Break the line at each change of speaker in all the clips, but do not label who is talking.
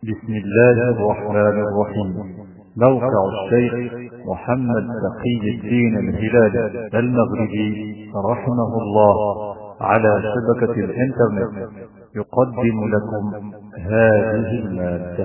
بسم الله الرحمن الرحيم. موقع الشيخ محمد تقي الدين الهلالي المغربي رحمه الله على شبكة الإنترنت يقدم لكم هذه المادة.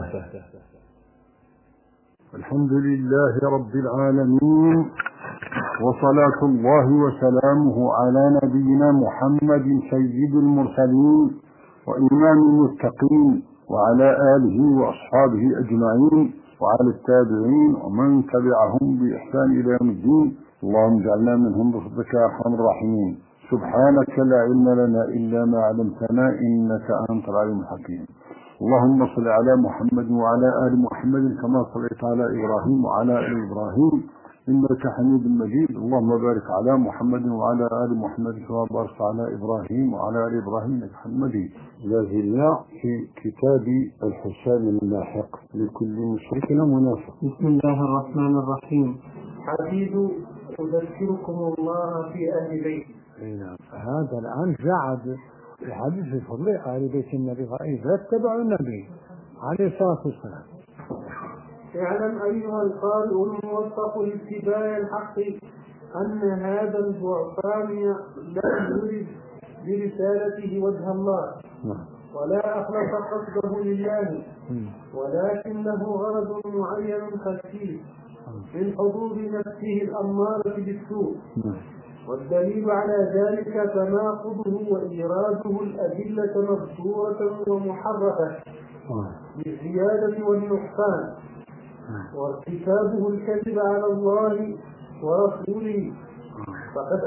الحمد لله رب العالمين، وصلاة الله وسلامه على نبينا محمد سيد المرسلين وإمام المتقين، وعلى آله وأصحابه أجمعين، وعلى التابعين ومن تبعهم بإحسان إلى يوم الدين. اللهم اجعلنا منهم بفضلك يا أرحم الراحمين. سبحانك لا علم لنا إلا ما علمتنا إنك أنت العليم الحكيم. اللهم صل على محمد وعلى آل محمد كما صليت على إبراهيم وعلى آل إبراهيم إنك حميد مجيد. اللهم بارك على محمد وعلى آل محمد كما باركت على إبراهيم وعلى آل إبراهيم إنك حميد مجيد. لازلنا في كتاب الحسام اللاحق لكل مشرك ومنافق.
بسم الله الرحمن الرحيم. حديث أذكركم الله في أهل بيت.
نعم، هذا الآن جاء الحديث في فضل أهل بيت النبي فاتبعوا النبي عليه الصلاة والسلام.
اعلم أيها القارئ الموفق لاتباع الحق أن هذا البعثان لم يرد برسالته وجه الله ولا أخلص قصده لله، ولكنه غرض معين خفيف من حضور نفسه الأمارة بالسوء. والدليل على ذلك تناقضه وإيراده الأدلة مذكورة ومحرفة بالزيادة والنقصان، وارتكابه الكذب على الله ورسوله. فقد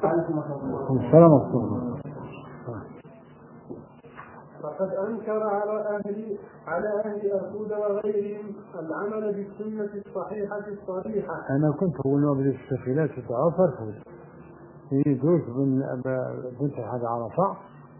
أنكر على أهل أرفود وغيرهم العمل بالسنة الصحيحة الصريحة.
أنا كنت أقول ما بدي الشفيلات تعرف أرفود في دوس بنت هذا عرفة،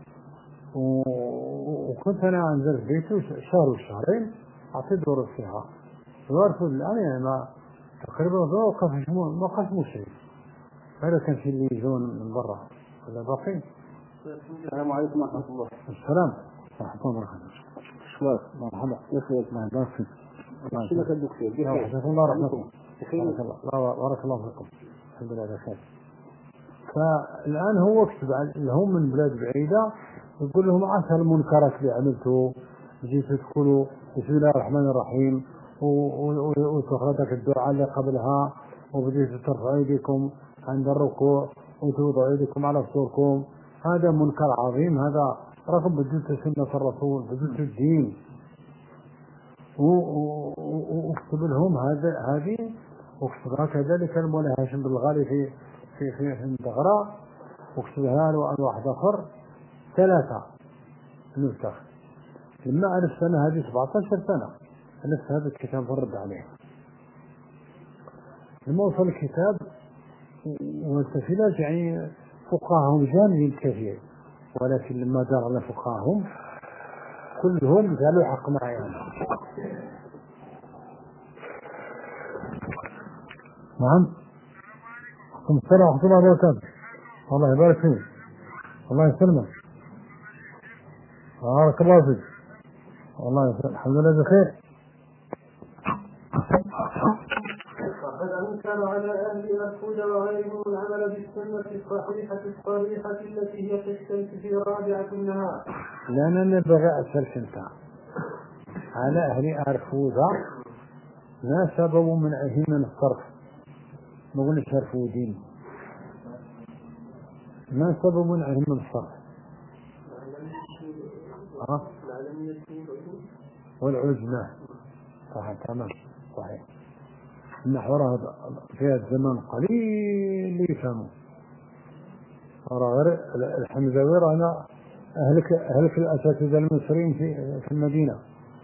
وكنت أنا أنزل في بيته شهر وشهرين أعطي دور فيها وأرفض الآن، يعني ما تقريبا ما قسموا شيء. هذا كان في اللي يجون من برا ولا باقي.
السلام عليكم ورحمة الله.
السلام ورحمة الله وبركاته. شكرا مرحبا يا أخي. ما بارك
شكرا الدكتور.
جزاكم الله رحمة الله. بارك الله فيكم. الحمد لله بخير. فالآن هو كتب لهم من بلاد بعيدة يقول لهم عسى المنكرات اللي عملته جيتوا تقولوا بسم الله الرحمن الرحيم وتخرجك الدعاء اللي قبلها وبديتوا ترفعوا ايديكم عند الركوع وتوضعوا ايديكم على صدوركم. هذا منكر عظيم، هذا رغم بديتوا سنة الرسول بديتوا الدين. واكتب لهم هذه واكتبها كذلك المولى هاشم بالغالي في الدغراء، واكتبها له عن واحد اخر 3 نسخ. لما عرفت انا هذه 17 سنة عرفت هذا الكتاب ورد عليه. لما وصل الكتاب والتفصيلات يعني فقهاهم جامعين كثير، ولكن لما دار على فقهاهم كلهم قالوا حق معي أنا. نعم. السلام ورحمة الله وبركاته. الله يبارك فيك. الله يسلمك. بارك الله فيك. والله الحمد لله بخير.
وقد أنكر على أهل أرفود وغيرهم العمل بالسنة الصحيحة الصريحة التي هي في رابعة النهار.
لأننا نبغى أسألك على أهل أرفود ما سببوا من أهل من الصرف، ما قلنا أرفودين، ما سببوا من أهل من الصرف والعجمة. صحيح تمام صحيح. النحو في الزمان قليل اللي يفهموا، غير الحمزاوي رانا أهلك الأساتذة المصريين في المدينة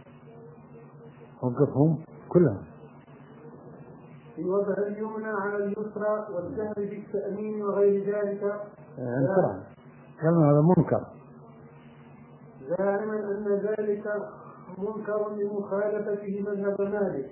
وقفهم كلهم
في وضع اليمنى على اليسرى والجهر بالتأمين وغير ذلك.
قالوا هذا منكر،
زاعما أن ذلك منكر لمخالفته مذهب مالك،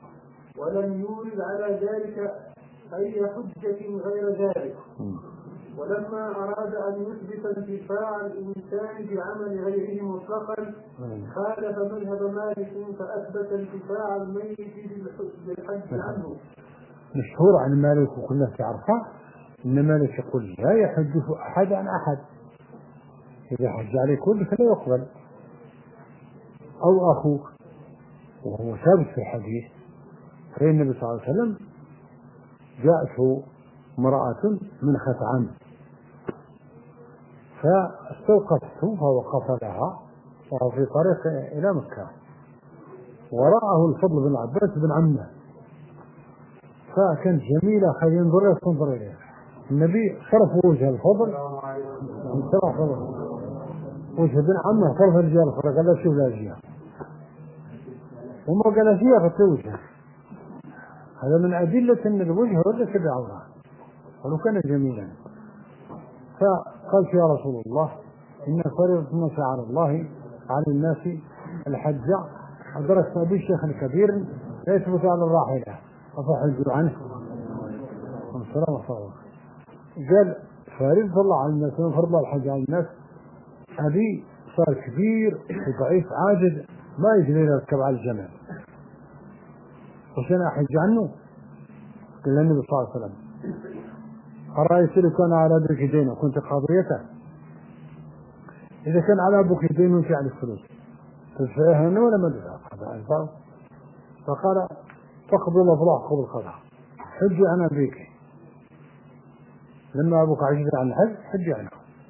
ولم يورد على ذلك أي حجة غير ذلك. ولما أراد أن يثبت انتفاع الإنسان بعمل غيره مطلقا خالف مذهب مالك فأثبت انتفاع الميت بالحج عنه.
مشهور عن مالك وكنا تعرفه إن مالك يقول لا يحج أحد عن أحد، إذا حج عليه كل فلا يقبل، أو أخوك، وهو ثابت في الحديث. فإن النبي صلى الله عليه وسلم جاءته امرأة من خثعم فاستوقفته فوقف لها وهو في طريق إلى مكة، ورآه الفضل بن عباس بن عمه فكانت جميلة خلي ينظر تنظر إليه. النبي صرف وجه الفضل صرف وجه بن عمه، صرف الرجال الفضل قال له شوف لا جهة وما قال فيها فتوجه. هذا من أدلة أن الوجه وليس بعورة ولو كان جميلا. فقال يا رسول الله إن فريضة ما شعر الله على الناس الحج، أدركت أبي الشيخ الكبير لا يثبت على الراحلة أفحجوا عنه والسلام عليكم. قال فريضة الله على الناس فرض الله الحج على الناس، أبي صار كبير وضعيف عاجز ما يجري يركب على الجمل، وشنا أحج عنه؟ قال النبي صلى الله عليه وسلم أرأيت لو كان على أبوك دين وكنت قاضيته؟ إذا كان على أبوك دين وانت على الفلوس تدفعها هنا ولا ما تدفعها؟ فقال فاقضوا الأضلاع قبل القضاء، حجي عن أبيك لما أبوك عجز عن الحج حجي عنه.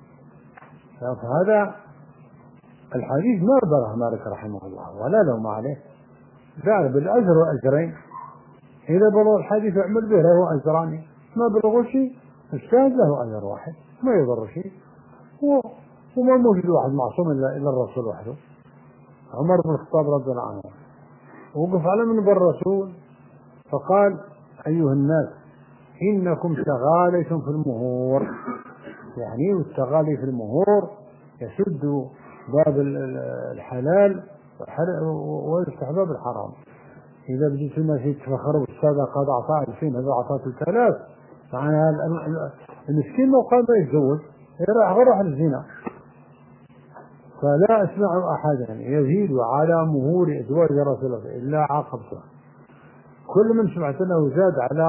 فهذا الحديث ما بره مالك رحمه الله ولا لوم عليه، دار بالأجر وأجرين، إذا بلغ الحديث اعمل به له أجران، ما بلغوا شيء اجتهد له أجر واحد ما يضر شيء، وما موجود واحد معصوم إلا الرسول وحده. عمر بن الخطاب رضي الله عنه وقف على منبر الرسول فقال أيها الناس إنكم تغاليتم في المهور، يعني والتغالي في المهور يسد باب الحلال ويفتح باب الحرام. إذا بديت الناس يتفخروا بالصدقة قد أعطاه 2000 هذا أعطاه 3000، معناها المسكين لو قام يتزوج يروح الزنا. فلا أسمع أحدا يزيد على مهور أزواج رسول الله إلا عاقبته. كل من سمعت أنه زاد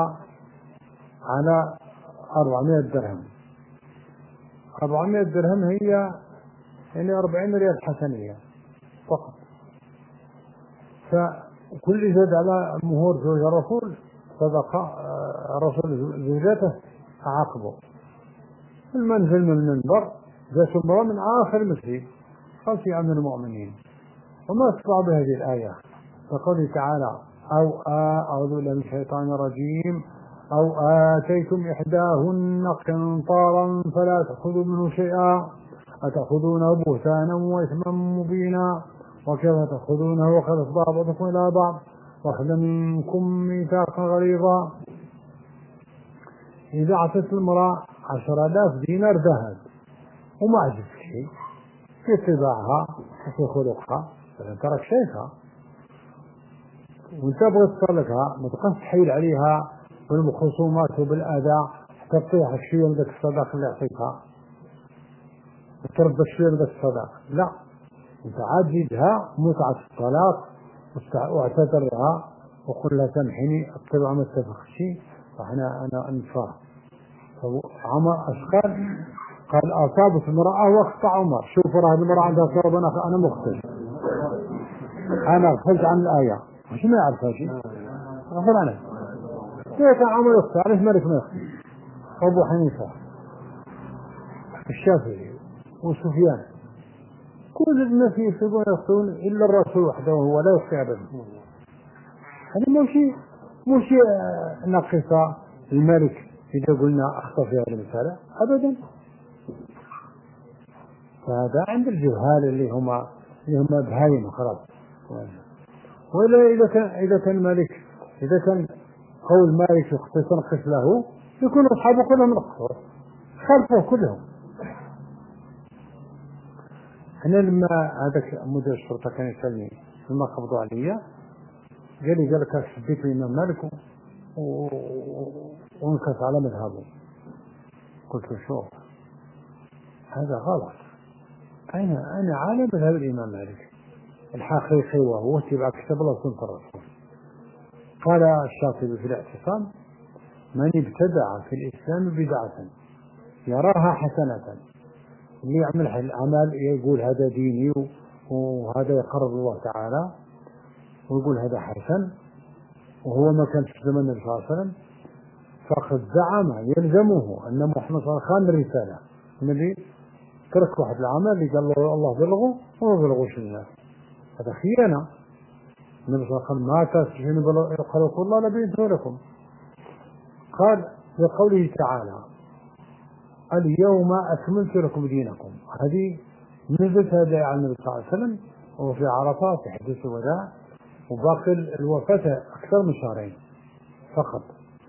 على 400 درهم، 400 درهم هي يعني 40 ريال حسنية فقط. فكل زاد على مهور زوج الرسول صدقة رسول زوجته عاقبه. المنزل من المنبر جاء مرة من آخر المسجد قال يا أمير المؤمنين وما استطاع بهذه الآية فقوله تعالى أو أعوذ بالله من الشيطان الرجيم أو آتيتم إحداهن قنطارا فلا تأخذوا منه شيئا أتأخذونه بهتانا وإثما مبينا وكيف تأخذونه وقد أفضى بعضكم إلى بعض وأخذ منكم ميثاقا غليظا. إذا أعطت المرأة 10,000 دينار ذهب وما عجبك شيء في طباعها وفي خلقها ترك شيخها وانت بغيت تصلكها ما تقص تحيل عليها بالخصومات وبالأذى حتى تطيحك شوية من ذاك الصداق اللي يعطيكها وتربك شوية من ذاك الصداق. لا، انت عاجزها متعة الطلاق واعتذرها وقل لها سامحيني الطبع ما اتفقش فاحنا أنا أنفاه. عمر أشقال قال أصابت المرأة واخطأ عمر شوف راه المرأة عندها صواب أنا مخطئ أنا غفلت عن الآية مش ما يعرفها شيء غفل عنها كيف عمر يخطئ علاش مالك ما يخطئ. أبو حنيفة الشافعي وسفيان كل الناس يصيبون يخطئون إلا الرسول وحده وهو لا يخطئ أبدا. هذا مش نقص الملك إذا قلنا أخطأ في هذه المسألة أبدا. فهذا عند الجهال اللي هم بهايم خلاص. وإلا إذا كان مالك إذا كان قول مالك يخطئ تنقص له يكون أصحابه كلهم نقصوا خلفه كلهم. أنا لما هذاك مدير الشرطة كان يسألني لما قبضوا علي قال لك حبيت الإمام مالك وانكس على مذهبه. قلت له شوف هذا غلط، أنا على مذهب الإمام مالك الحقيقي وهو اتباع كتاب الله وسنة الرسول. قال الشاطبي في الاعتصام: من ابتدع في الإسلام بدعة يراها حسنة، اللي يعمل العمل يقول هذا ديني وهذا يقرب الله تعالى ويقول هذا حسن، وهو ما كان في زمن النبي صلى الله عليه وسلم، فقد زعم يلزمه أن محمد صلى الله عليه وسلم الرسالة. النبي ترك واحد العمل اللي قال له الله بلغه وما بلغوش الناس، هذا خيانة. النبي صلى الله عليه وسلم ما تسجن خلق الله لبينته لكم. قال بقوله تعالى: اليوم أكملت لكم دينكم، هذه نزلت هذا على النبي صلى الله عليه وسلم وهو في عرفات في حديث الوداع، وباقي الوفاة أكثر من شهرين فقط.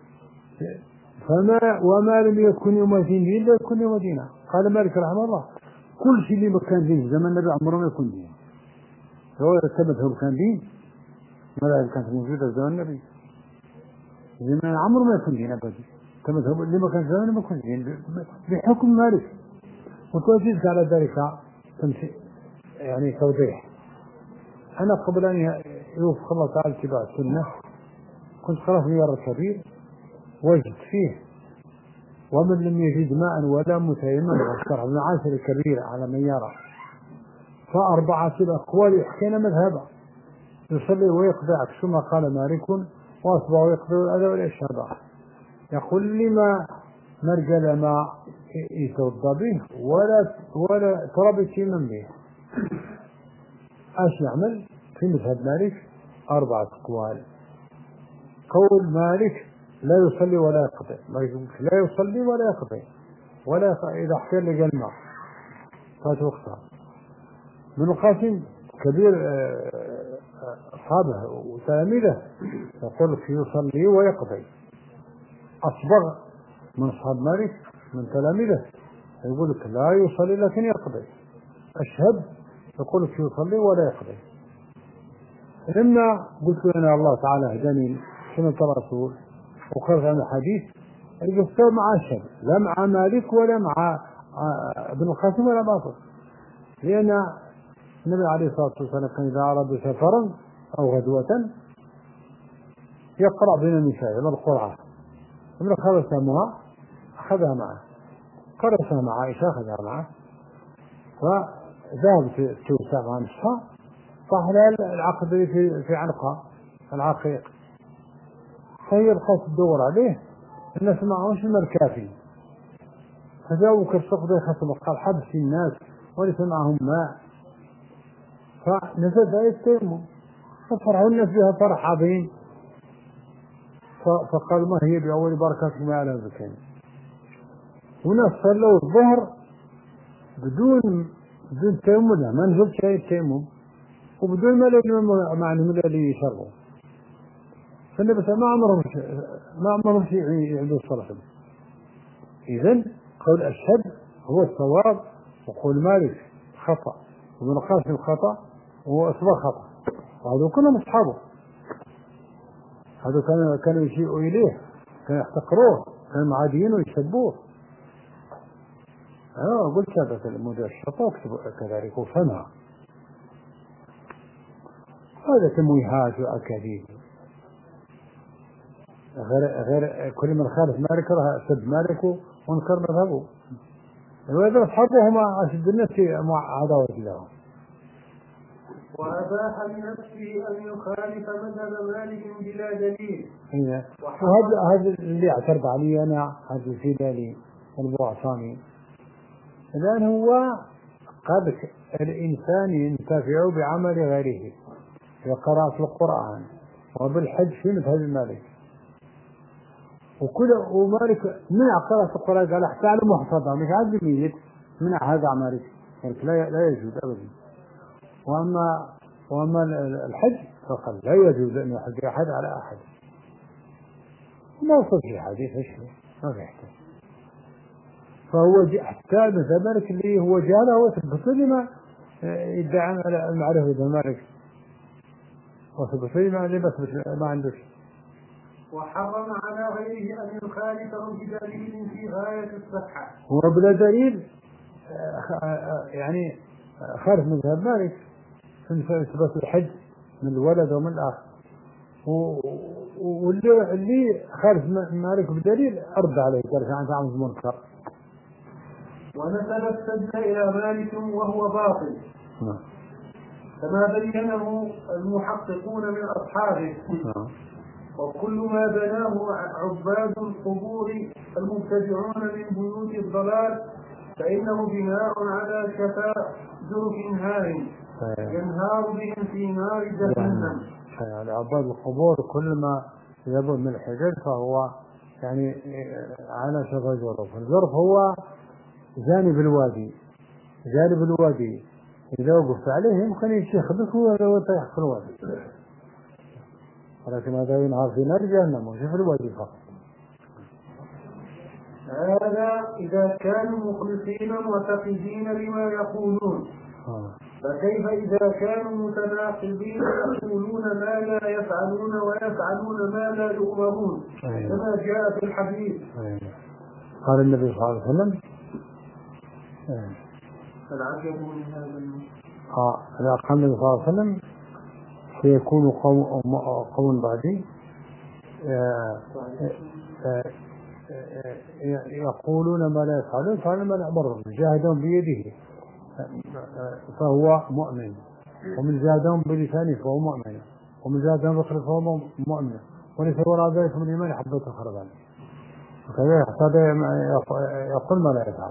وما لم يكن يوم دين إلا يكون يوم دينا. قال مالك رحمه الله: كل شيء اللي ما كان دين زمن النبي عمره ما يكون دين. هو ثبت هو كان دين، ما كانت موجودة زمن النبي، زمن عمره ما يكون دين أبدا. ثبت هو اللي ما كان زمن ما يكون دين بحكم مالك. وتوجد على ذلك تمشي يعني توضيح. أنا قبل أن يوفق الله تعالى اتباع السنة كنت قرأت ميار الكبير وجد فيه: ومن لم يجد ماء ولا متيمما والشرع من عاشر الكبير على من يرى، فأربعة الأقوال يحكينا مذهبا: يصلي ويقضي عكس ما قال مالك، وأصبع ويقضي الأذى والإشهاد. يقول لما مرجل ما يتوضى به ولا تراب يتيمم به. ايش يعمل؟ في مذهب مالك 4 أقوال. قول مالك: لا يصلي ولا يقضي، لا يصلي ولا يقضي إذا احتاج لقى الماء فات وقتها. ابن القاسم كبير أصحابه وتلاميذه يقول لك يصلي ويقضي. أصبغ من أصحاب مالك من تلاميذه يقول لك لا يصلي لكن يقضي. أشهد يقول لك يصلي ولا يقضي. لما قلت أنا الله تعالى هداني سنة الرسول وقرأت عن الحديث قلت مع أشهد، لا مع مالك ولا مع ابن القاسم ولا باطل، لأن النبي عليه الصلاة والسلام كان إذا أراد سفرا أو غزوة يقرأ بين النساء بالقرعة، ابن خلص سامها أخذها معه، قرأ مع عائشة أخذها معه، فذهب توسع مع نصفها، فحلال العقد في عنقها العقيق، فهي بقت تدور عليه، الناس معهوش الماء الكافي، فجاءوا كالسوق يخصم قال حبس الناس وليس معهم ماء، فنزل آية التيمم ففرحوا الناس بها فرح عظيم، فقال ما هي بأول بركات ما على ذكين. وناس صلوا الظهر بدون تيمم، ما نزل شيء التيمم، وبدون ما معهم اللي يشربوا، فالنبي ما عمرهم شيء يعملوا الصلاة. إذن قول أشهد هو الصواب، وقول مالك خطأ، وابن القاسم خطأ، وأصبغ خطأ، وهذا كلهم أصحابه، هذا كانوا يشيئوا إليه، كانوا يحتقروه، كانوا معاديين ويسبوه. أنا قلت هذا الموضوع الشطاء كذلك وفهمها، هذا تمويهات وأكاذيب. غير كل من خالف مالك راه سب مالك وانكر مذهبه، وإذا أصحابه هم أشد الناس مع عداوة الله.
وأباح لنفسه أن يخالف مذهب مالك بلا دليل.
وهذا اللي اعترض علي أنا، هذا الهلالي البعصاني، لأن هو قال الإنسان ينتفع بعمل غيره في قراءة القرآن وبالحج في مذهب مالك، ومالك منع قراءة القرآن قال حتى على محفظة مش عاد ميت، منع هذا مالك لا يجوز أبدا. وأما الحج فقال لا يجوز أن يحج أحد على أحد، ما وصل في حديث ما في احتاج. فهو حتى مثل مالك اللي هو جاله هو ثبت لما يدعي على المعرفة. إذا مالك وثبت لما ما عندوش،
وحرم على غيره أن يخالفه بدليل في غاية الصحة.
وبلا دليل يعني خالف مذهب مالك في إثبات الحج من الولد ومن الأخ، واللي خالف مالك بدليل أرد عليه قال عن تعمد المنكر.
ونسب السجن إلى مالك وهو باطل كما بينه المحققون من أصحابه. وكل ما بناه عباد القبور المبتدعون من بيوت الضلال فإنه بناء على شفا جرف هائم ينهار بهم في نار جهنم.
يعني عباد القبور كل ما يبعد من الحجاج فهو يعني على شفا جرف. الجرف هو جانب الوادي إذا وقفت عليه يمكن يشخبك ولو يطيح في الوادي، ولكن هذا ينهار في نار جهنم وشوف الوادي فقط.
هذا إذا كانوا مخلصين معتقدين بما يقولون، فكيف إذا كانوا متناقضين يقولون ما لا يفعلون ويفعلون ما لا يؤمرون كما جاء في الحديث.
قال النبي صلى الله عليه وسلم
العجب من هذا
قال النبي صلى الله عليه وسلم سيكون قوم بعدي يقولون ما لا يفعلون فعلوا ما لا يأمرون، جاهدهم بيده فهو مؤمن، ومن جاهدهم بلسانه فهو مؤمن، ومن جاهدهم بقلبه فهو مؤمن، وليس وراء ذلك من الإيمان حبة خردل. وكذا يقول ما لا يفعل.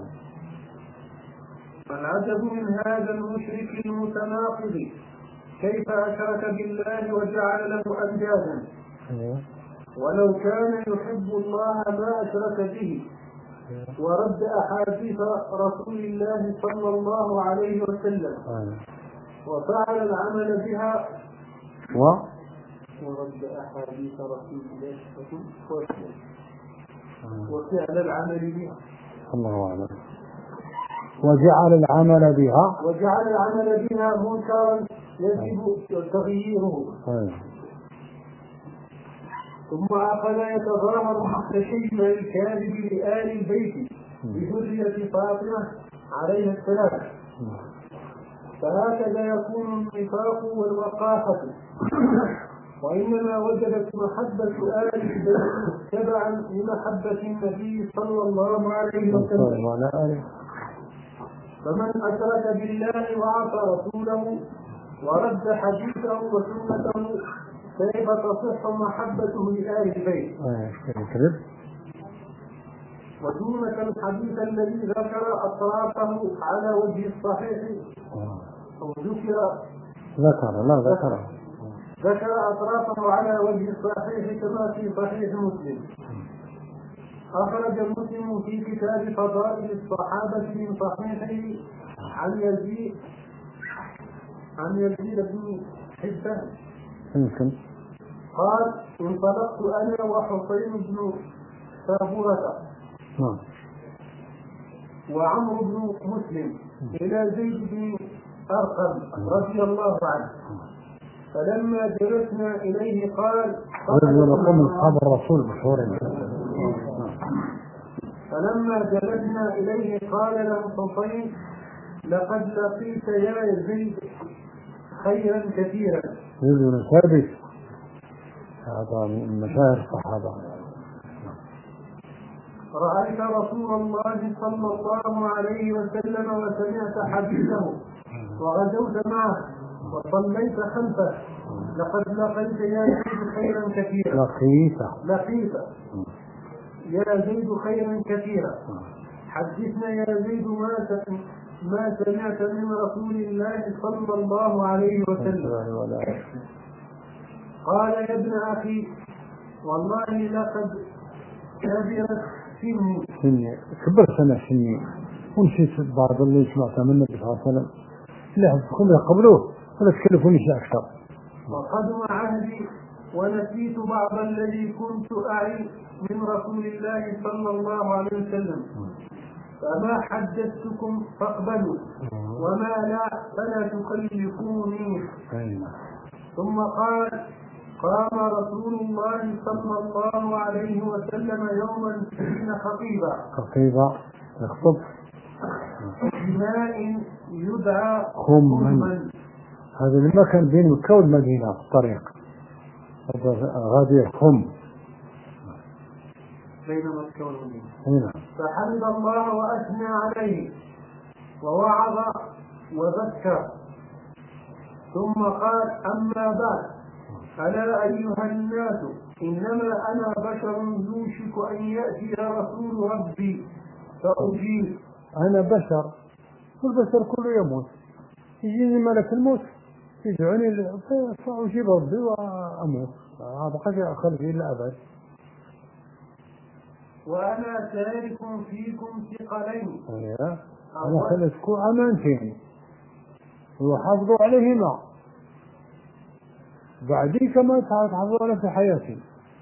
العجب من هذا المشرك المتناقض كيف أشرك بالله وجعل له أندادا، ولو كان يحب الله ما أشرك به، ورد أحاديث رسول الله صلى الله عليه وسلم وفعل العمل بها ورد أحاديث رسول الله وفعل العمل بها
الله أعلم. وجعل العمل بها
منكرا يجب تغييره. ثم أخذ يتظاهر تشيع الكاذب لآل البيت بذرية فاطمة عليها السلام، فهكذا يكون النفاق والوقاحة. وإنما وجدت محبة آل البيت تبعا لمحبة النبي صلى الله عليه وسلم. فمن أشرك بالله وعصى رسوله ورد حديثه وسنته كيف تصح محبته لآل البيت؟ ودونك الحديث الذي ذكر أطرافه على وجه الصحيح أو ذكر أطرافه على وجه الصحيح كما في صحيح مسلم. أخرج مسلم في كتاب فضائل الصحابة من صحيحه عن يزيد بن حبان قال انطلقت أنا وحسين بن ثابورة وعمرو بن مسلم إلى زيد بن أرقم رضي الله عنه، فلما جلسنا إليه قال
أصحاب الرسول مشهورين.
فلما جلسنا إليه قال له حسين لقد لقيت يا زيد خيرا كثيرا.
زيد بن ثابت هذا من مشاهير الصحابة.
رأيت رسول الله صلى الله عليه وسلم وسمعت حديثه وغزوت معه وصليت خلفه، لقد لقيت يا زيد خيرا كثيرا. لقيت يا زيد خيرا كثيرا. حدثنا يا زيد ما سمعت من رسول الله صلى الله عليه وسلم. قال يا ابن أخي والله لقد كبرت
سني كبرت أنا سني ونسيت بعض اللي سمعت من النبي صلى الله عليه وسلم لا هم يقبلوه ولا تكلفوني شيء أكثر.
وقدم عهدي ونسيت بعض الذي كنت أعي من رسول الله صلى الله عليه وسلم، فما حدثتكم فاقبلوا وما لا فلا تكلفوني. ثم قال قام رسول الله صلى الله عليه وسلم يوما حين
خطيبا يخطب
بماء يدعى
خما. هذا المكان بين مكة والمدينة في الطريق، غادي خم
بين مكة والمدينة.
هنا.
فحمد الله وأثنى عليه ووعظ وذكر، ثم قال: أما بعد، ألا أيها الناس، إنما أنا بشر يوشك أن يأتي رسول ربي فأجيب.
أنا بشر، والبشر كله يموت، يجيني ملك الموت يدعوني فأجيب ربي وأموت، أبقى خلفي إلا أبد.
وأنا تارك فيكم ثقلين.
أنا خلتكم أمانتين وحافظوا عليهما بعدي كما تحافظوا على في حياتي.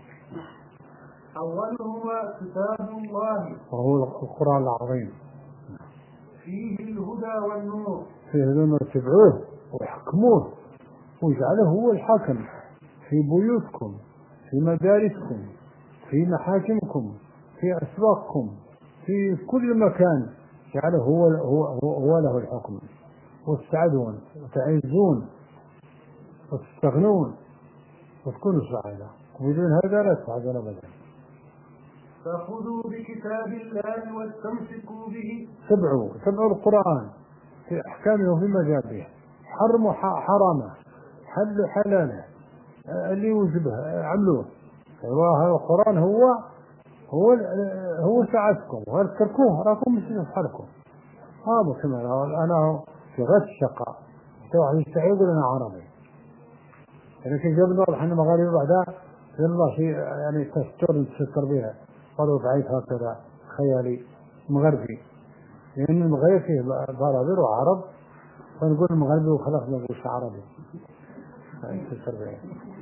أولهما كتاب الله،
وهو القرآن العظيم،
فيه الهدى والنور،
فيه الهدى اتبعوه وحكموه واجعله هو الحاكم في بيوتكم، في مدارسكم، في محاكمكم، في أسواقكم، في كل مكان، جعله هو له الحكم، وتسعدون وتعزون وتستغنون وتكونوا سعادة، وبدون هذا لا تسعدون أبدا.
فخذوا بكتاب الله واستمسكوا به.
تبعوا القرآن في أحكامه وفي مجابه، حرموا حرامه، حلوا حلاله، اللي يوجبه عملوه. هذا القرآن هو سعادتكم، وهل تركوه راكم مش يفعلكم. هذا كمان أنا في غد الشقاء واحد يستعيد لنا عربي، لكن جبنا احنا مغاربة بعدها يلا شيء يعني تستر بها، قالوا بعيد هكذا خيالي مغربي، لأن المغرب فيه برابر وعرب، فنقول المغربي وخلاص ما نقولش عربي تستر بها.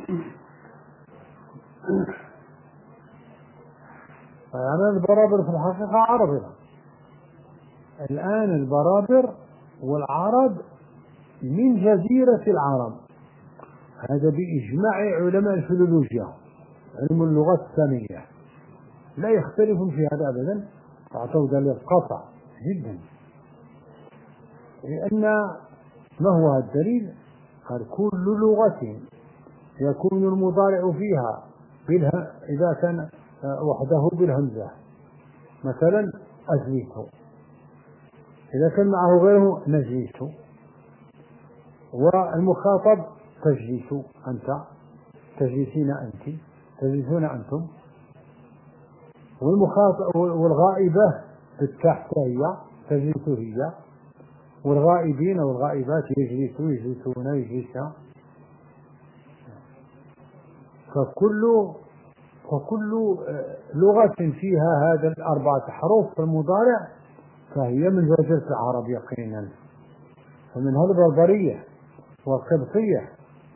يعني البرابر في الحقيقة عربي. الآن البرابر والعرب من جزيرة العرب، هذا بإجماع علماء الفيلولوجيا، علم اللغة السامية، لا يختلفون في هذا أبدا، أعطوا دليل قطع جدا. لأن ما هو الدليل؟ قال: كل لغة يكون المضارع فيها إذا كان وحده بالهمزة، مثلا أجلس، إذا كان معه غيره نجلس، والمخاطب تجلس أنت، تجلسين أنت، تجلسون أنتم، والغائبة بالتحت هي تجلس هي، والغائبين والغائبات يجلسوا يجلسون يجلسا. فكل لغة فيها هذا الأربعة حروف في المضارع فهي من جزيرة العرب يقينا، فمنها البربرية والقبطية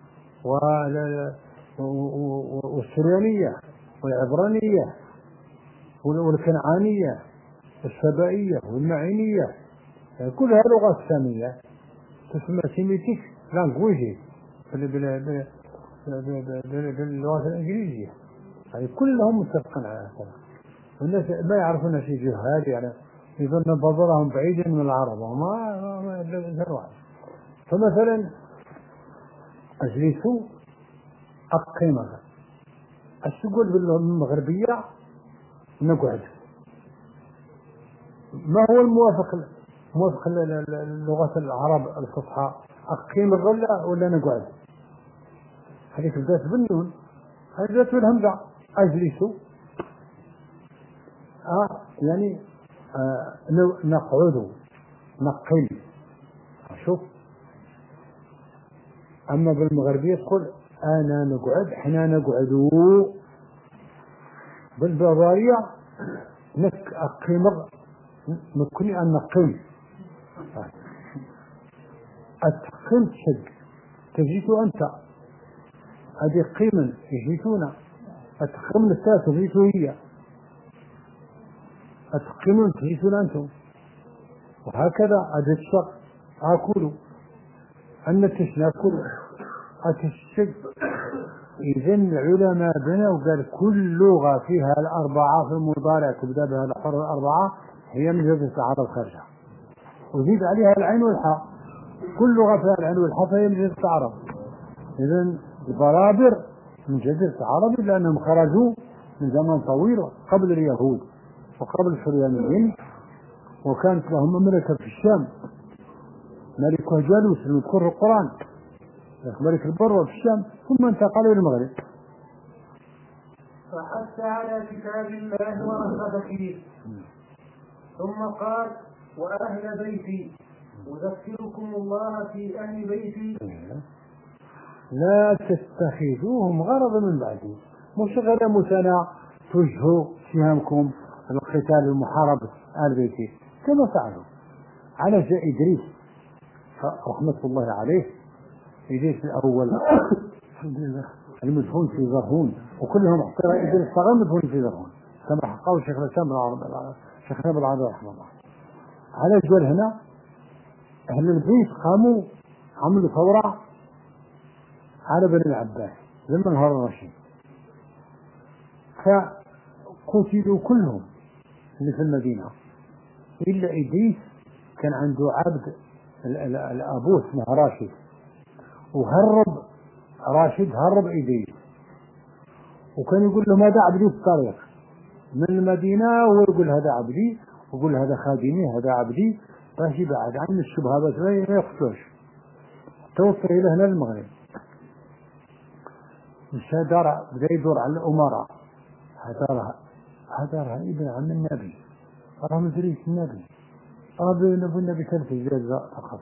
والسريانية والعبرانية والكنعانية والسبائية والمعينية، كلها لغات سامية تسمى سيميتيك لانجويجي باللغات الإنجليزية، يعني كلهم متفقين على هذا. والناس ما يعرفون شيء جهال، يعني يظن بابرهم بعيدا من العرب وما يدرون. فمثلا أجلسوا أقيمها، أشتغل بالمغربية نقعد. ما هو موافق اللغة العرب الفصحى؟ أقيم الظلة ولا نقعد؟ هذه بدأت بالنون، هذه بدأت بالهمزة. أجلسوا يعني نقعد، نقيم. شوف، أما بالمغربية تقول أنا نقعد، إحنا نقعدوا. بالبربرية أقيم، نكوني أن نقيم، أتقيم تشد، تجيتوا أنت، هذه قيما يجيتونا، أتقيم الثالث تجيتوا هي، أتقيمون تجيتون أنتم، وهكذا أدشق أكلوا، أن تشناكل أتشق إذا العلماء بنوا وقال كل لغة فيها الأربعة في المضارع تبدأ بها الحروف الأربعة هي من جنس العرب الخارجة، وزيد عليها العين والحاء، كل لغة فيها العين والحاء فهي من جنس العرب. إذا البرابر من جنس العرب لأنهم خرجوا من زمان طويل قبل اليهود وقبل السريانيين، وكانت لهم مملكة في الشام ملكها جالوس المذكور في القرآن، ملك البر في الشام، ثم انتقلوا إلى المغرب.
فحث على كتاب الله ورغب فيه، ثم قال وأهل بيتي أذكركم الله في أهل بيتي
لا تتخذوهم غرضا من بعدي، مش غير مثلا توجهوا سهامكم القتال والمحاربة أهل بيتي كما فعلوا على إدريس رحمة الله عليه. إدريس الأول المدفون في زرهون، وكلهم احترى إدريس صغير مدفون في زرهون كما حققوا شيخ الإسلام شيخنا بالعربي رحمه الله. على الجول هنا أهل البيت قاموا عملوا ثورة على بني العباس زمن هارون الرشيد، فقتلوا كلهم اللي في المدينة إلا إدريس كان عنده عبد الأبوه اسمه راشد، وهرب راشد هرب إدريس، وكان يقول له ماذا عبدي في الطريق من المدينة، ويقول هذا عبدي، ويقول هذا خادمي هذا عبدي، باش يبعد عن الشبهة بس ما يقتلوش. توصل إلى هنا المغرب، مش بدأ يدور على الأمراء، هذا ابن عم النبي، راه مدريس النبي، أبو النبي كان في الجزاء فقط.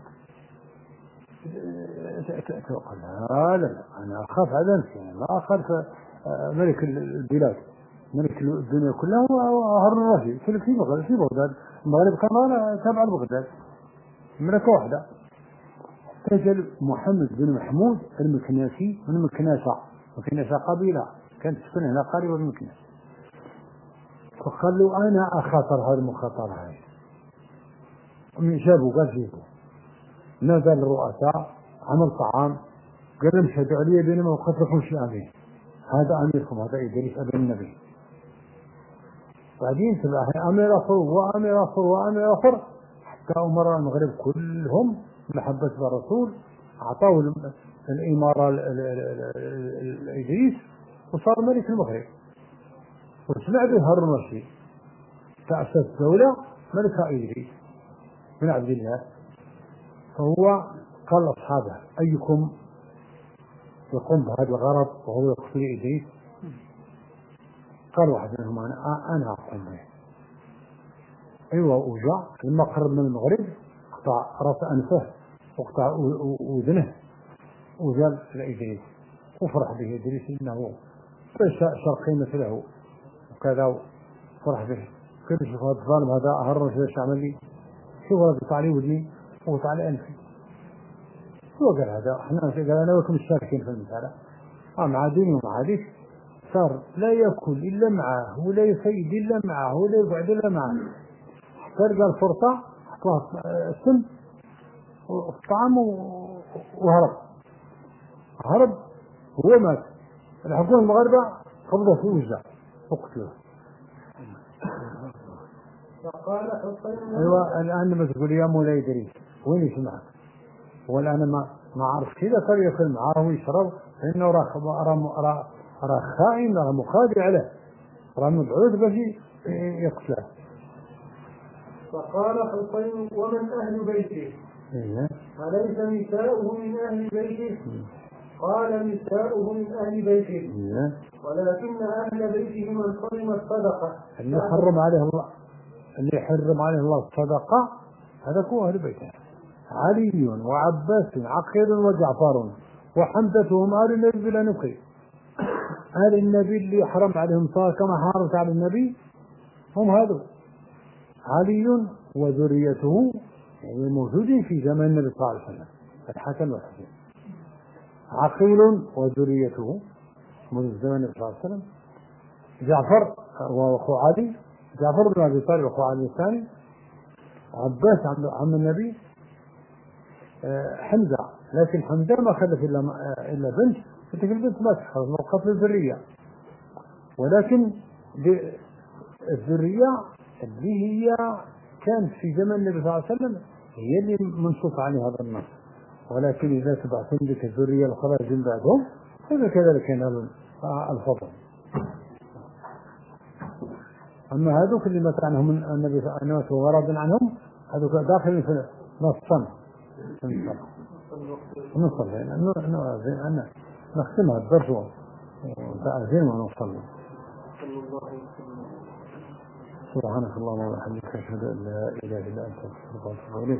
تقول لا أنا أخاف على نفسي، لا أخاف ملك البلاد ملك الدنيا كلها هارون الرشيد في بغداد. المغرب كان تابع لبغداد ملكة واحدة. سجل محمد بن محمود المكناسي من مكناسة قبيلة كانت تسكن هنا قريبة من مكناس، فقال له أنا أخاطر هذا المخاطرة هاي. من جابوا قال جيبوا، نادى الرؤساء عمل طعام قال لهم شهدوا علي بينما وقتلكم شيئا، هذا أميركم هذا إدريس أبن النبي. بعدين تبعه أمير آخر حتى أمراء المغرب كلهم محبة الرسول أعطاه الإمارة الإدريس وصار ملك المغرب، وسمع به هارون الرشيد تأسس دولة ملكها إدريس بن عبد الله. فهو قال أصحابه أيكم يقوم بهذا الغرض وهو يقتل إدريس؟ قال واحد منهم أنا أقوم به. أيوة، وجاء لما قرب من المغرب قطع رأس أنفه وقطع أذنه وجاب لإدريس وفرح به إدريس إنه شرقي مثله وكذا، فرح به. كيف شوف هذا الظالم هذا هرش ايش عمل لي، شوف هذا قطع لي ودني وقطع لي أنفي. هو قال هذا احنا قال أنا وكم الشاركين في المسألة مع ديني ومع ديك، صار لا يأكل إلا معه ولا يفيد إلا معه ولا يقعد إلا معه. فرق الفرصة حطوها السم والطعام وهرب هو مات. الحكومة المغربة قبضوا في وجهه وقتلوه.
فقال حسين
أيوة الآن لما تقول يا مولاي إدريس وين يسمعك؟ والآن ما أعرف كذا صار يأكل معه ويشرب، لأنه راه خائن، راه مخادع له، راه مبعوث باش يقتله.
فقال حسين ومن أهل بيته؟ أليس نساؤه من أهل بيته؟ قال نساؤه من أهل بيته، ولكن أهل بيته من حرم الصدقة.
اللي حرم عليه الله الصدقة هذا هو أهل بيته، علي وعباس عقيل وجعفر وحمزة آل النبي بلا نقي. آل النبي اللي حرم عليهم صار كما حرمت على النبي هم هذا علي وذريته، يعني موجودين في زمن النبي صلى الله عليه وسلم، الحسن والحسين. عقيل وذريته موجود في زمن النبي صلى الله عليه وسلم. جعفر واخو علي، جعفر بن ابي طالب واخو علي الثاني. عباس عم النبي. حمزة، لكن حمزة ما خلف الا بنت فتلك البنت ما تحرم من قتل الذرية، ولكن الذرية اللي هي كانت في زمن النبي صلى الله عليه وسلم هي اللي منصوص عليها هذا النص، ولكن إذا تبعتم بك الذرية الخراج من بعدهم فإذا كذلك ينال الفضل. أما هذوك اللي مات عنهم النبي صلى الله عليه وسلم وغرض عنهم هذوك داخل في نصا نختمها الدرس وتأذين ونصلي. سبحانك اللهم وبحمدك أشهد أن لا إله إلا أنت أستغفرك وأتوب إليك.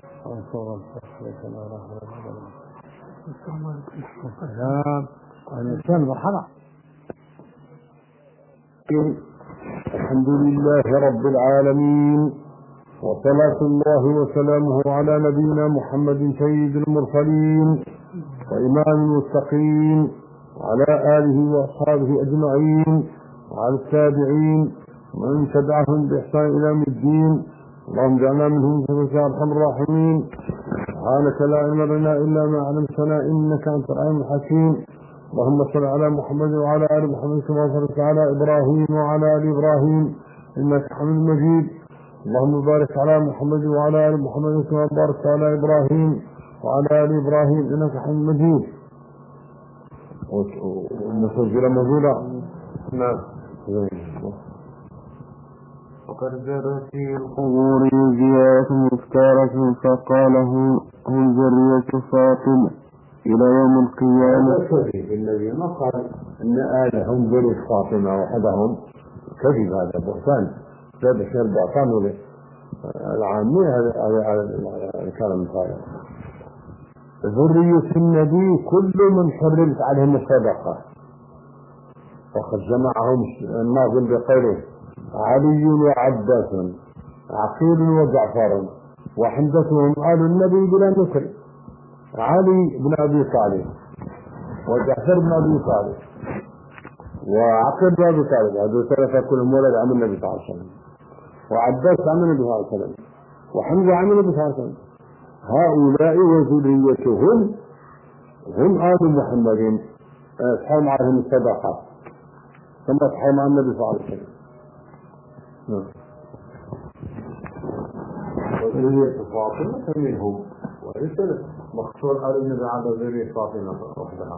الحمد لله رب العالمين، وصلاة الله وسلامه على نبينا محمد سيد المرسلين وإمام المتقين، وعلى آله وأصحابه أجمعين، وعلى التابعين ومن تبعهم بإحسان إلى يوم الدين. اللهم اجعلنا منهم يا أرحم الراحمين. سبحانك لا علم لنا إلا ما علمتنا إنك أنت العليم الحكيم. اللهم صل على محمد وعلى آل محمد كما صليت على إبراهيم وعلى آل إبراهيم إنك حميد مجيد. اللهم بارك على محمد وعلى آل محمد كما باركت على إبراهيم وعلى آل إبراهيم إنك حميد مجيد. والنسجل مزولا. نعم.
وقد جرت في القبور زيارة مختارة فقاله هم ذرية فاطمة إلى يوم القيامة.
النبي ما قال أن آلهم ذرية فاطمة وحدهم، كذب، هذا بهتان، هذا شيء البهتان العامية، هذا الكلام الفارغ. ذرية النبي كل من حرمت عليهم الصدقة، وقد جمعهم الناظم بقوله علي وعباس عقيل وجعفر وحمدتهم آل النبي بلا نكر. علي بن أبي طالب وجعفر بن أبي طالب وعقيل بن أبي طالب، هذول ثلاثة كلهم ولد عم النبي صلى الله عليه وسلم، وعباس عم النبي صلى الله عليه وسلم، وحمزة عم النبي صلى الله عليه وسلم. هؤلاء وذريتهم هم آل محمد أصحاب عليهم الصدقة ثم أصحاب مع النبي صلى الله عليه وسلم. وذرية فاطمة منهم، وليس مقصود على النبي على ذرية فاطمة وحدها.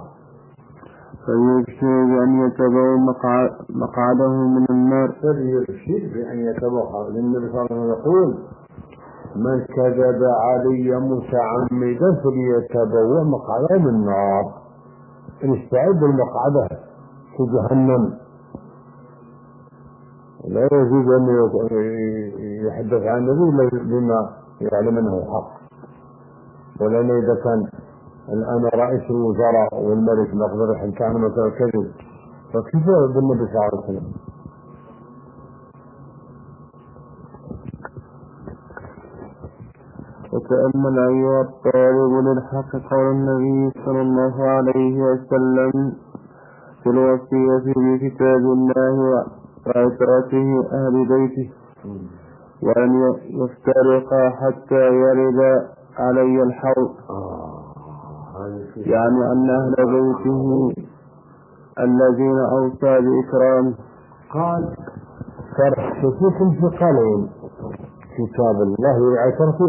فيرشد أن يتبع مقعده من النار.
فيرشد بأن يتبع، للنبي صلى الله عليه وسلم يقول من كذب علي متعمدا فليتبوأ مقعده من النار. استعد المقعدة في جهنم. لا يجوز أن يحدث عن النبي بما يعلم أنه حق، ولأن إذا كان الآن رئيس الوزراء والملك نقدر يحكي عنه مثلا كذب، فكيف بالنبي صلى الله عليه وسلم؟
وتأمل أيها الطالب للحق قول النبي صلى الله عليه وسلم في الوصية بكتاب الله وعترته أهل بيته، وأن يفترقا حتى يرد علي الحوض، يعني أن أهل بيته الذين أوصى بإكرامه.
قال فرحتكم في قليل كتاب الله وعترته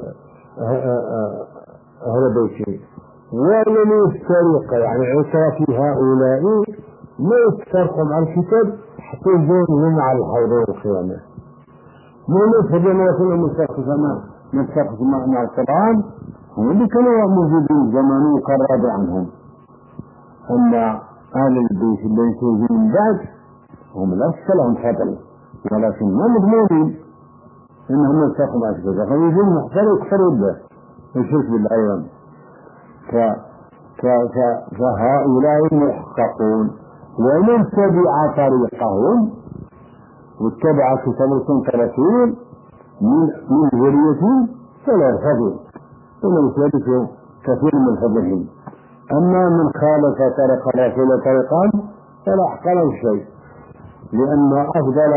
أهل بيته، ولم يفترق، يعني عترة هؤلاء ما يفترقوا مع الكتاب حتى يجون على الحوض يوم القيامة. من يفضل أن يكون متفق مع القرآن هم اللي كانوا موجودين زمان وقرب عنهم. أما أهل البيت اللي يجون من بعد هم لا لهم فضل، ولكن ما مضمونين إنهم يتفقوا مع الكتاب، فيجون محترق يكفروا به يشرك بالله أيضا. فهؤلاء محققون، ومن تبع طريقهم واتبع كتاب الرسول من ذريته فلا فضل، ومن ثبت كثير من فضلهم. أما من خالف طريق الرسول طريقان فلا حق له شيء، لأن أفضل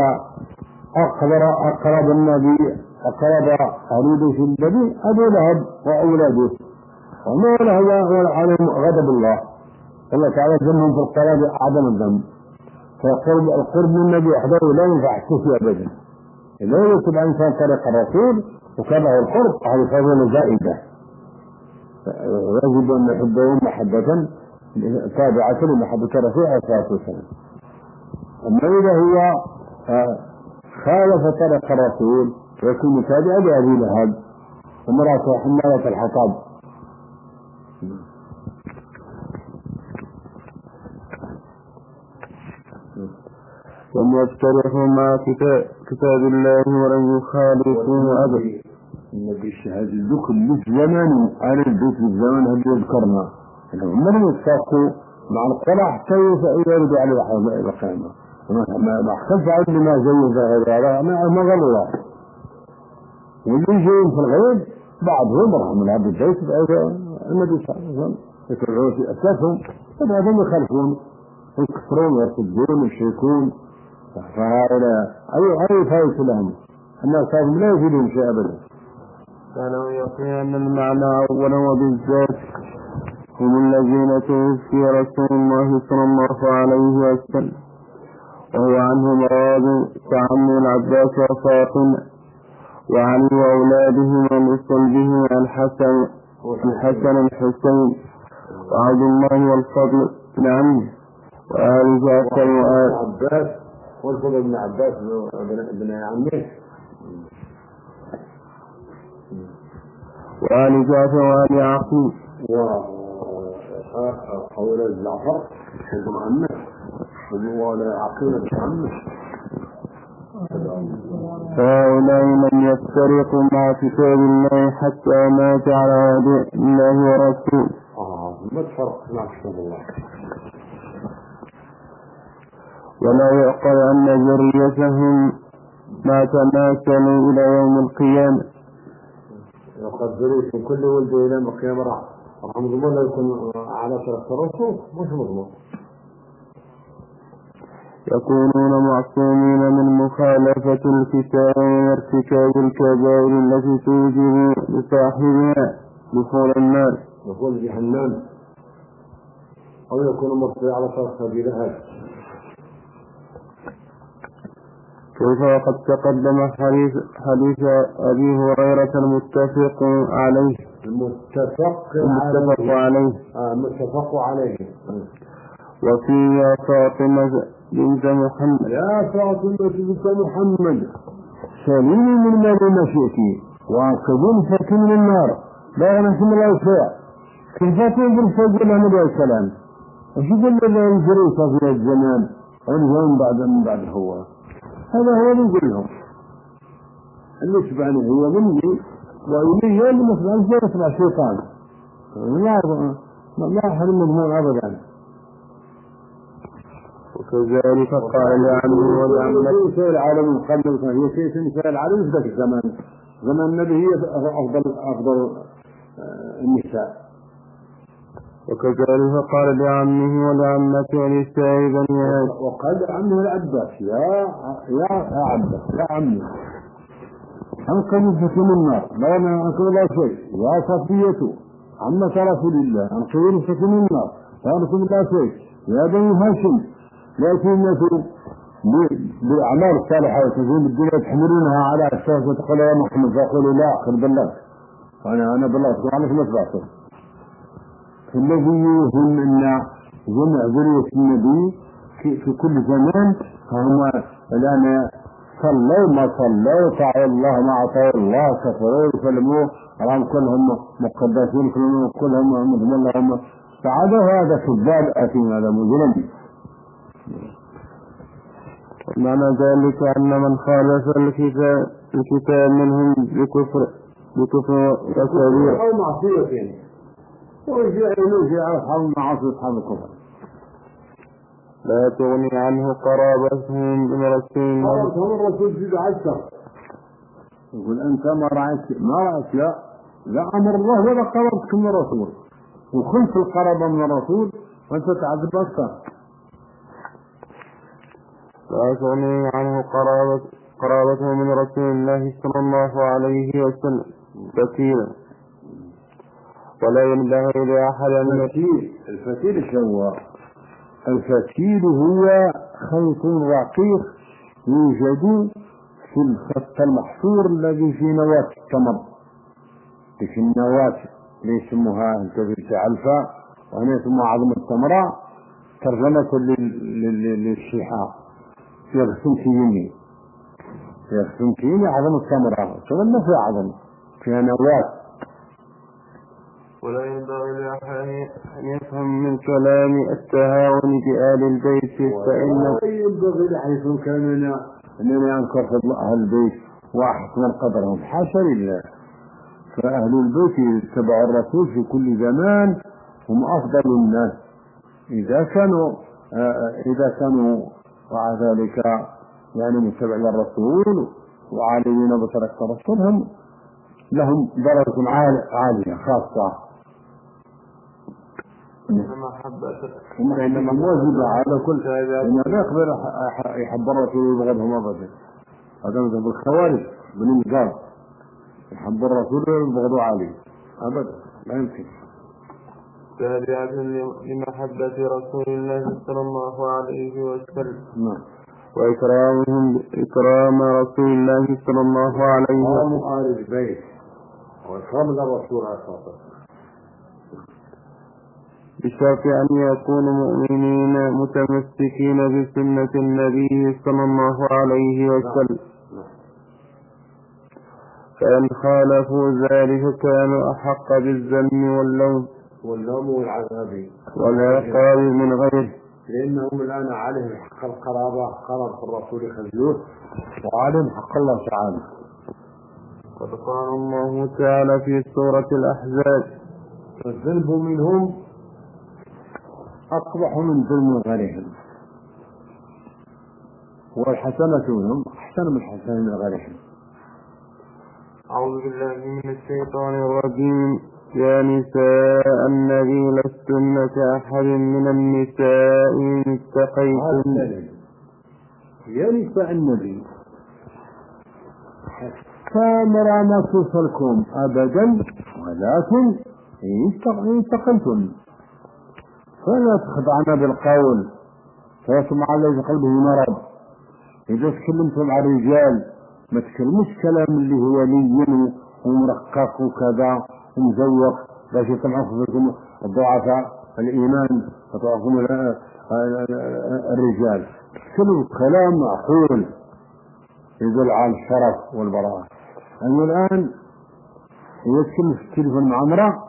أقرب النبي أقرب أهل بيت النبي أبو لهب وأولاده، وما له عليهم غضب الله الله تعالى ذمهم في الصلاة عدم الذنب، فالقرب من النبي وحده لا ينفع الشرك أبدا. إذا يتبع إنسان طريق الرسول وكبه القرب هذه فضيلة زائدة، ويجب أن نحبهم محبة تابعة لمحبة الرسول عليه الصلاة والسلام. أما إذا هو خالف طريق الرسول ويكون متابعا لأبي لهب ومراته حمالة الحطب.
ثم يفترقوا مع كتاب الله ولم يخالفوه أبدا.
النبي الشهادة لكل زمان أنا البيت في الزمان هذا يذكرنا من يتفقوا مع القرع كيف يردوا على القيامة ما اختلف عنه ما زي هذا ما قال الله. واللي يجون في الغيب بعضهم رحم العبد البيت النبي صلى الله عليه وسلم يتبعون في أساسهم وبعضهم يخالفون يكفرون ويرتدون ويشركون. فهؤلاء أي فائدة لهم؟ الناس لا يفيدهم شيء أبدا.
فلو يقين أن المعنى أولا وبالذات هم الذين توفي رسول الله صلى الله عليه وسلم وهو عنهم راض كعم العباس وفاطمة وعلي وأولادهم ومصلبه الحسن الحسين وعبد الله والفضل بن عمه وآل جعفر وآل
عباس والفضل بن عباس بن عمه
وآل جعفر وآل عقيل
وأولاد جعفر بن عمه وآل عقيل بن عمه.
فهؤلاء لم يفترقوا مع كتاب الله حتى مات على هدي الله ورسوله.
ما تفرق مع كتاب الله.
ولا يعقل أن ذريتهم ما تماثلوا إلى يوم القيامة.
وقد ذريت كل ولد إلى يوم القيامة رحمه الله يكون على طريق الرسول مش مضمون.
يكونون معصومين من مخالفة الكتاب وارتكاب الكبائر التي توجب لصاحبها دخول النار.
دخول جهنم أو يكون مرتدى على طريق سبيل هذا.
كيف وقد تقدم حديث أبي هريرة المتفق عليه.
متفق عليه.
وفي فاطمة بنت محمد
يا فاطمة بنت محمد سليمي من مال مشيتي وانقذون فك من النار لا نسم الله شيء. كيف تنزل فوق محمد عليه السلام وش يقول له الجريسة في الزمان ونزون من بعد هو هذا هو اللي يقول لهم اللي سبحانه هو مني وإليه اللي مثلا يسمع شيطان ما أحد مضمون أبدا.
وكذلك قال عنه ولعمته
سائر العالم قبل هي شيء سائر العالم في ذاك الزمان زمان النبي هي أفضل النساء.
وكذلك قال لعمه ولعمته ولسائر بني هاشم.
وقال لعمه العباس يا عباس يا عمي أنقذ من النار لا أنقذ الله شيء يا صفية عمة رسول الله أنقذ من النار لا أنقذ الله شيء يا بني هاشم لكن الناس بالأعمال الصالحة وتزول الدنيا تحملونها على أساس وتقول يا محمد فأقول لا أخذ بالله أنا بالله سبحانه عنك ما تبعثه. الذي يهم أن جمع ذرية النبي في كل زمان هم الآن صلوا ما صلوا طاعوا الله ما عطوا الله كفروا وسلموا رغم كلهم مقدسين كلهم مضمون لهم سعادة. هذا كذاب أثيم هذا مجرم.
معنى ذلك أن من خالف الكتاب منهم بكفر وكبير
أو معصية ويجي أصحاب المعاصي أصحاب الكفر
لا تغني عنه قرابتهم من رسول الله.
قرابتهم الرسول في بعشر يقول أنت ما رأيت لا أمر الله ولا قرابتك من الرسول وخلف القرابة من الرسول وأنت تعذب أكثر.
لا تغني عنه قرابته من رسول الله صلى الله عليه وسلم كثيرا. ولا ينبغي لأحد أن
الفتيل شو؟ الفتيل هو خيط رقيق يوجد في الخط المحفور الذي في نواة التمر، في النواة اللي يسموها انت علفة، وهنا يسموها عظم التمرة، ترجمة للشيحاء يرسم كيني عظم التمرة، تظن في عظم فيها نواة.
ولا ينبغي لأحد أن يفهم من كلام التهاون بآل البيت، فإن
ينبغي لحيث كان أننا أنكر فضل أهل البيت وأحسن قدرهم، حاشا لله. فأهل البيت اتبعوا الرسول في كل زمان، هم أفضل الناس إذا كانوا مع ذلك يعني متبع للرسول وعالمين بطريقة الرسول، هم لهم درجة عالية خاصة. إنما موجودة على كل إنما لا يقدر يحب الرسول ويبغضهم أبدا. هذا مثل الخوارج بن النجار، يحب الرسول ويبغضوا عليه أبدا، لا يمكن.
تابعة لمحبة رسول الله صلى الله عليه وسلم. وإكرامهم إكرام رسول الله صلى الله عليه وسلم.
آل البيت وإكرام الرسول عليه الصلاة والسلام
بشرط أن يكونوا مؤمنين متمسكين بسنة النبي صلى الله عليه وسلم، فإن خالفوا ذلك كانوا أحق بالذم واللوم والعقاب من غيره،
لأنهم الآن عليهم حق القرابة، قرابة الرسول يخرجوه، وعليهم حق الله تعالى.
قد قال الله تعالى في سورة الأحزاب:
الذنب منهم أقبح من ظلم غيرهم، والحسنة منهم أحسن من الحسنة من غيرهم.
أعوذ بالله من الشيطان الرجيم. يا نساء النبي لستن كأحد من النساء إن اتقيتن.
يا نساء النبي كامرا ما توصلكم أبدا، ولكن إن اتقيتن فلا تخضعن بالقول فيسمع الذي في قلبه مرض. إذا تكلمتم مع الرجال ما تكلموش كلام اللي هو لين ومرقق وكذا ومزوق باش يطمعوا فيكم الضعفاء الإيمان وتعرفون الرجال. تكلموا كلام معقول يدل على الشرف والبراءة. أما الآن إذا تكلم في التليفون مع امرأة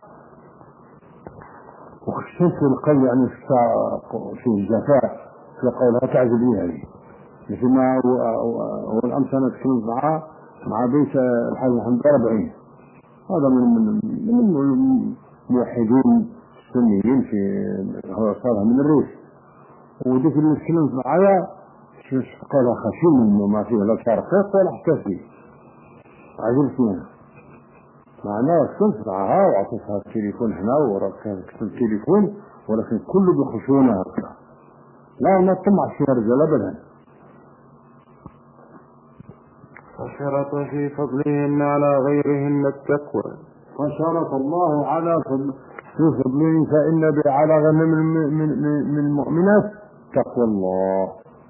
وخشيت في القلب يعني في الجفاء في قولها تعجب بها هذه، مثل ما هو الأمس أنا تكلمت معاه مع بيت الحاج محمد 40، هذا من الموحدين السنيين في هو صارها من الروس، وديك اللي تكلمت معايا قالها خشيم منه ما فيه لا شرقيق ولا حتى فيه، عجبتني معناه كنت معها وعطيتها التليفون هنا وركبت التليفون، ولكن كله بخشونة هكذا، لا ما تطمع في رجال أبدا.
فشرط في فضلهن على غيرهن التقوى.
فشرط الله على في فضلهن فإن على غير من المؤمنات تقوى الله.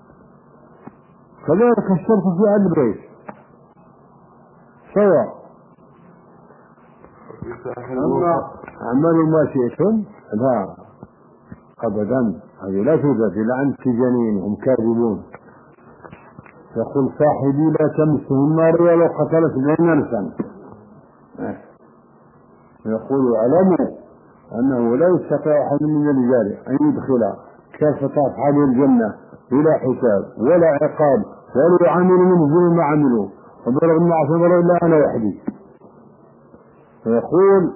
كذلك الشرط في أهل البيت سواء. أما اعملوا ما شئتم لا أبدا، هذه لا توجد إلا عن السجنين هم كاذبون. يقول صاحبي لا تمسه النار ولو قتلت 70 نفسا. يقول اعلموا أنه لا يستطيع أحد من الرجال أن يدخل كافة أصحاب الجنة بلا حساب ولا عقاب ولا يعامل من مثل ما عملوا وضرب ما اعتبر إلا أنا وحدي. فيقول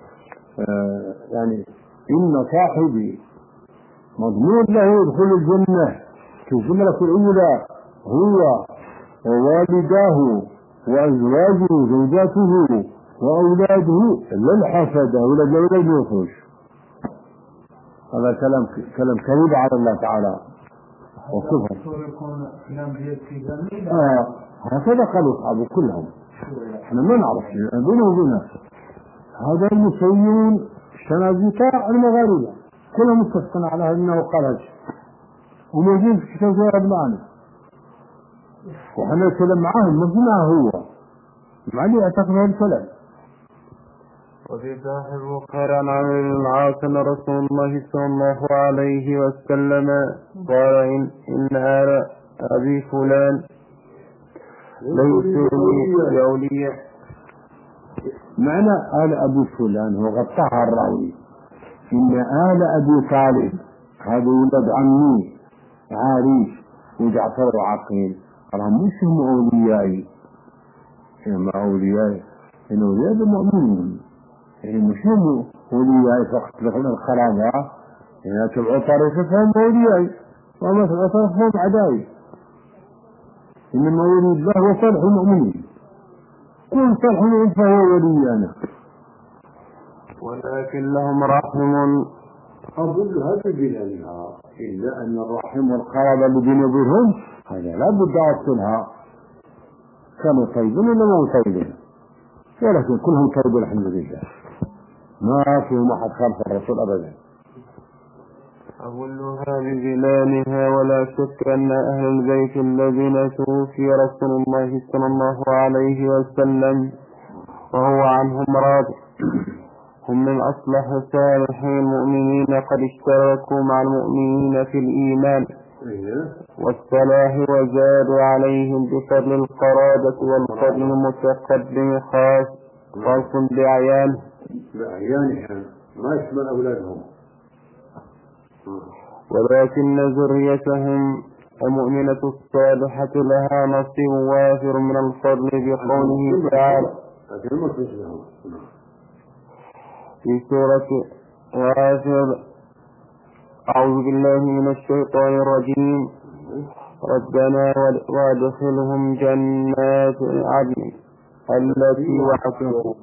يعني إن صاحبي مضمون له يدخل الجنة في الجملة الأولى هو ووالداه وأزواجه وزوجاته وأولاده لا الحسد ولا الوحوش. هذا كلام كذب على الله تعالى وكفر. هكذا قالوا أصحابه كلهم، احنا ما نعرف بينه وبينه. هذا المسيون الشنازيتا المغاربة كلهم متفقين على أنه قرج وموجود في كتاب ربنا، وحنا نتكلم معاهم مجمع هو مع اللي اعتقد الكلام.
وفي صحيح البخاري عن عمرو بن العاص أن رسول الله صلى الله عليه وسلم قال إن آل أبي فلان ليسوا بأولياء.
معنى آل أبي فلان هو غطاها الراوي إن آل أبي طالب هذا ولد عمي عاريش وجعفر وعقيل راهم مش هم أوليائي، هم أوليائي إن أولياء المؤمنين، يعني مش هم أوليائي فقط الخرابة، يعني تبعوا طريقتهم أوليائي وما تبعوا طريقتهم عدائي، إنما يريد الله وصالح المؤمنين، كل صالح المؤمن فهو وليانا،
ولكن لهم رحم
أظن هذا بلالها إلا أن الرحم والقرابة اللي بين وبينهم هذا لا بد أصلها كانوا طيبين ولا ما طيبين، ولكن كلهم طيبين الحمد لله ما فيهم أحد خالف الرسول أبدا.
أولها بظلالها. ولا شك أن أهل البيت الذين توفي رسول الله صلى الله عليه وسلم وهو عنهم راض هم من أصلح صالحين المؤمنين، قد اشتركوا مع المؤمنين في الإيمان والصلاح وزادوا عليهم بفضل القرابة والفضل المتقدم خاص بأعيانهم
ما يشمل أولادهم،
ولكن ذريتهم المؤمنة الصالحة لها نصيب وافر من الفضل بقوله تعالى في سورة غافر: أعوذ بالله من الشيطان الرجيم. ربنا وادخلهم جنات عدن التي وعدتهم.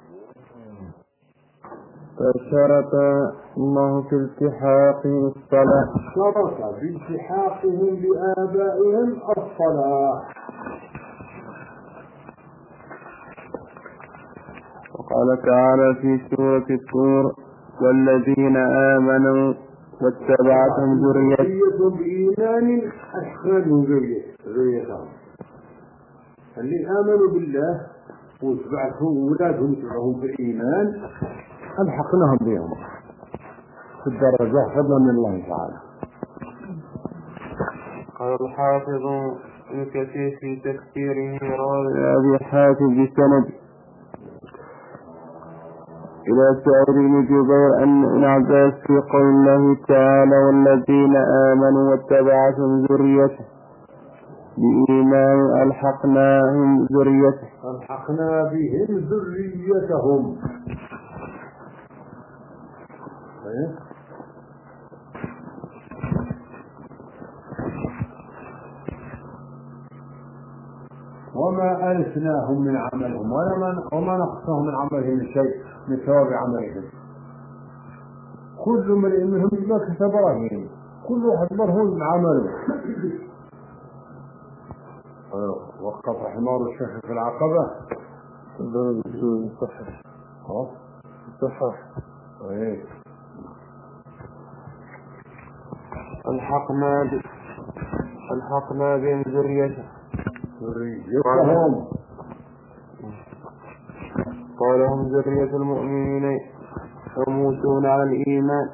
فشرط الله في التحاقهم الصلاة،
شرط بالتحاقهم بآبائهم الصلاة.
وقال تعالى في سورة الطور: والذين آمنوا واتبعتهم ذريتهم
بإيمان أشهدوا ذريتهم، اللي آمنوا بالله واتبعتهم أولادهم تبعهم في الإيمان ألحقناهم بهم في الدرجة فضلا من الله تعالى.
قال الحافظ ابن كثير في تفسيره راوي أبي حاتم بسند إلى سعيد بن جبير أن ابن عباس في قول الله تعالى: والذين آمنوا واتبعتهم ذريته بإيمان ألحقناهم ذريته،
ألحقنا بهم ذريتهم. وما ألسناهم من عملهم وما نقصهم من عملهم من شيء من ثواب عملهم، كل امرئ منهم بما كسب رهين، كل واحد مرهون بعمله. وقف حمار الشيخ في العقبة صحح
ألحقنا بهم ذريتهم قال هم ذرية المؤمنين يموتون على الإيمان.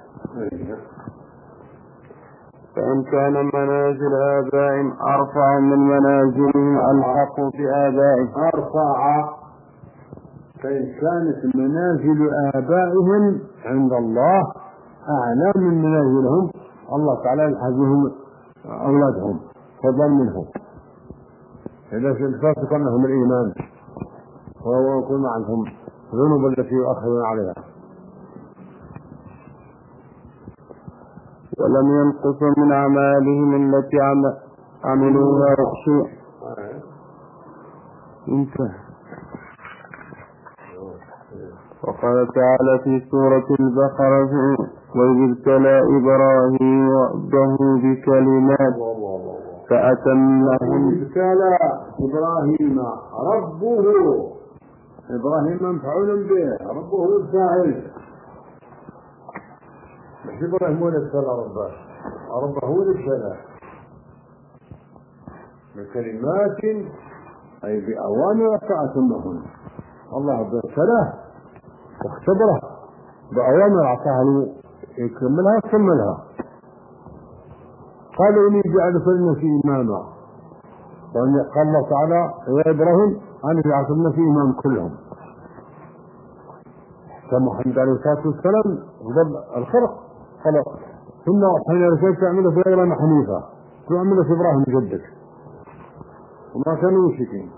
فإن كان منازل آبائهم أرفع من منازلهم ألحقوا بآبائهم
أرفع. فإن كانت منازل آبائهم عند الله أعلى من منازلهم الله تعالى يلحقهم أولادهم فضلا منهم، إذا الفاسق أنهم الإيمان وهو يكون عندهم ذنوب التي يؤخذون عليها.
ولم ينقصوا من أعمالهم التي عملوها شيء. انتهى. وقال تعالى في سورة البقرة: وإذ ابتلى إبراهيم ربه بكلمات فأتمهن.
ابتلى إبراهيم ربه، إبراهيم مفعول به، ربه الفاعل، مش إبراهيم ولد سأل ربه، ربه هو اللي سأله بكلمات أي بأوامر فأتمهن. الله سأله واختبره بأوامر أعطاها له يكملها كملها. قال إني جعلت لنفسي إماما، قال الله تعالى يا إبراهيم أنا جعلت لنفسي إمام كلهم. محمد عليه الصلاة والسلام ضد الخلق خلق ثم حين رسلت تعمله في إبراهيم حنيفة تعمله في إبراهيم جدك وما كانوا مشركين.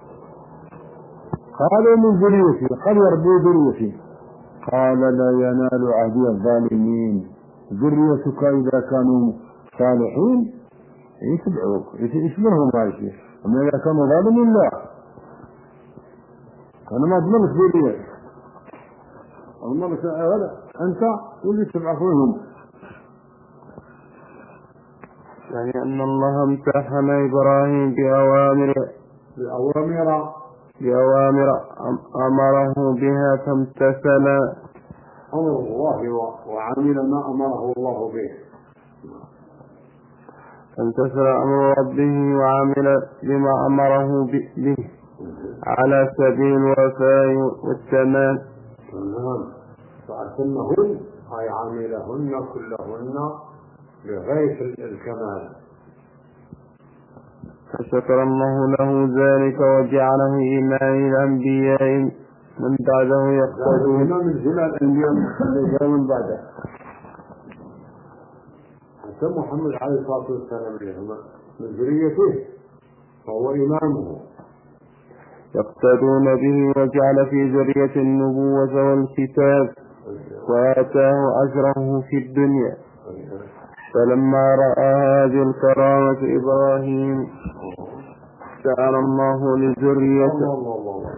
قالوا من ذريتي، قال يربوا ذريتي، قال لا ينال عهدي الظالمين. ذريتك إذا كانوا صالحين يتبعوك يشبههم ماشي، أما إذا كانوا ظالمين لا. أنا ما أضمنك ذريتي الله تعالى أنت واللي تبعثهم.
يعني أن الله امتحن إبراهيم بأوامر أمره بها فامتثل
أمر الله وعمل ما أمره الله به.
فامتثل أمر ربه وعمل بما أمره به على سبيل الوفاء والتمام.
فأتمهن أي عملهن كلهن بغاية الكمال.
فشكر الله له ذلك وجعله إمام الأنبياء من بعده يقتدون.
إمام الأنبياء من بعده حتى محمد عليه الصلاة والسلام من ذريته فهو إمامه
يقتدون به، وجعل في ذرية النبوة والكتاب وآتاه أجره في الدنيا. فلما رأى هذه الكرامة إبراهيم سأل الله لذريته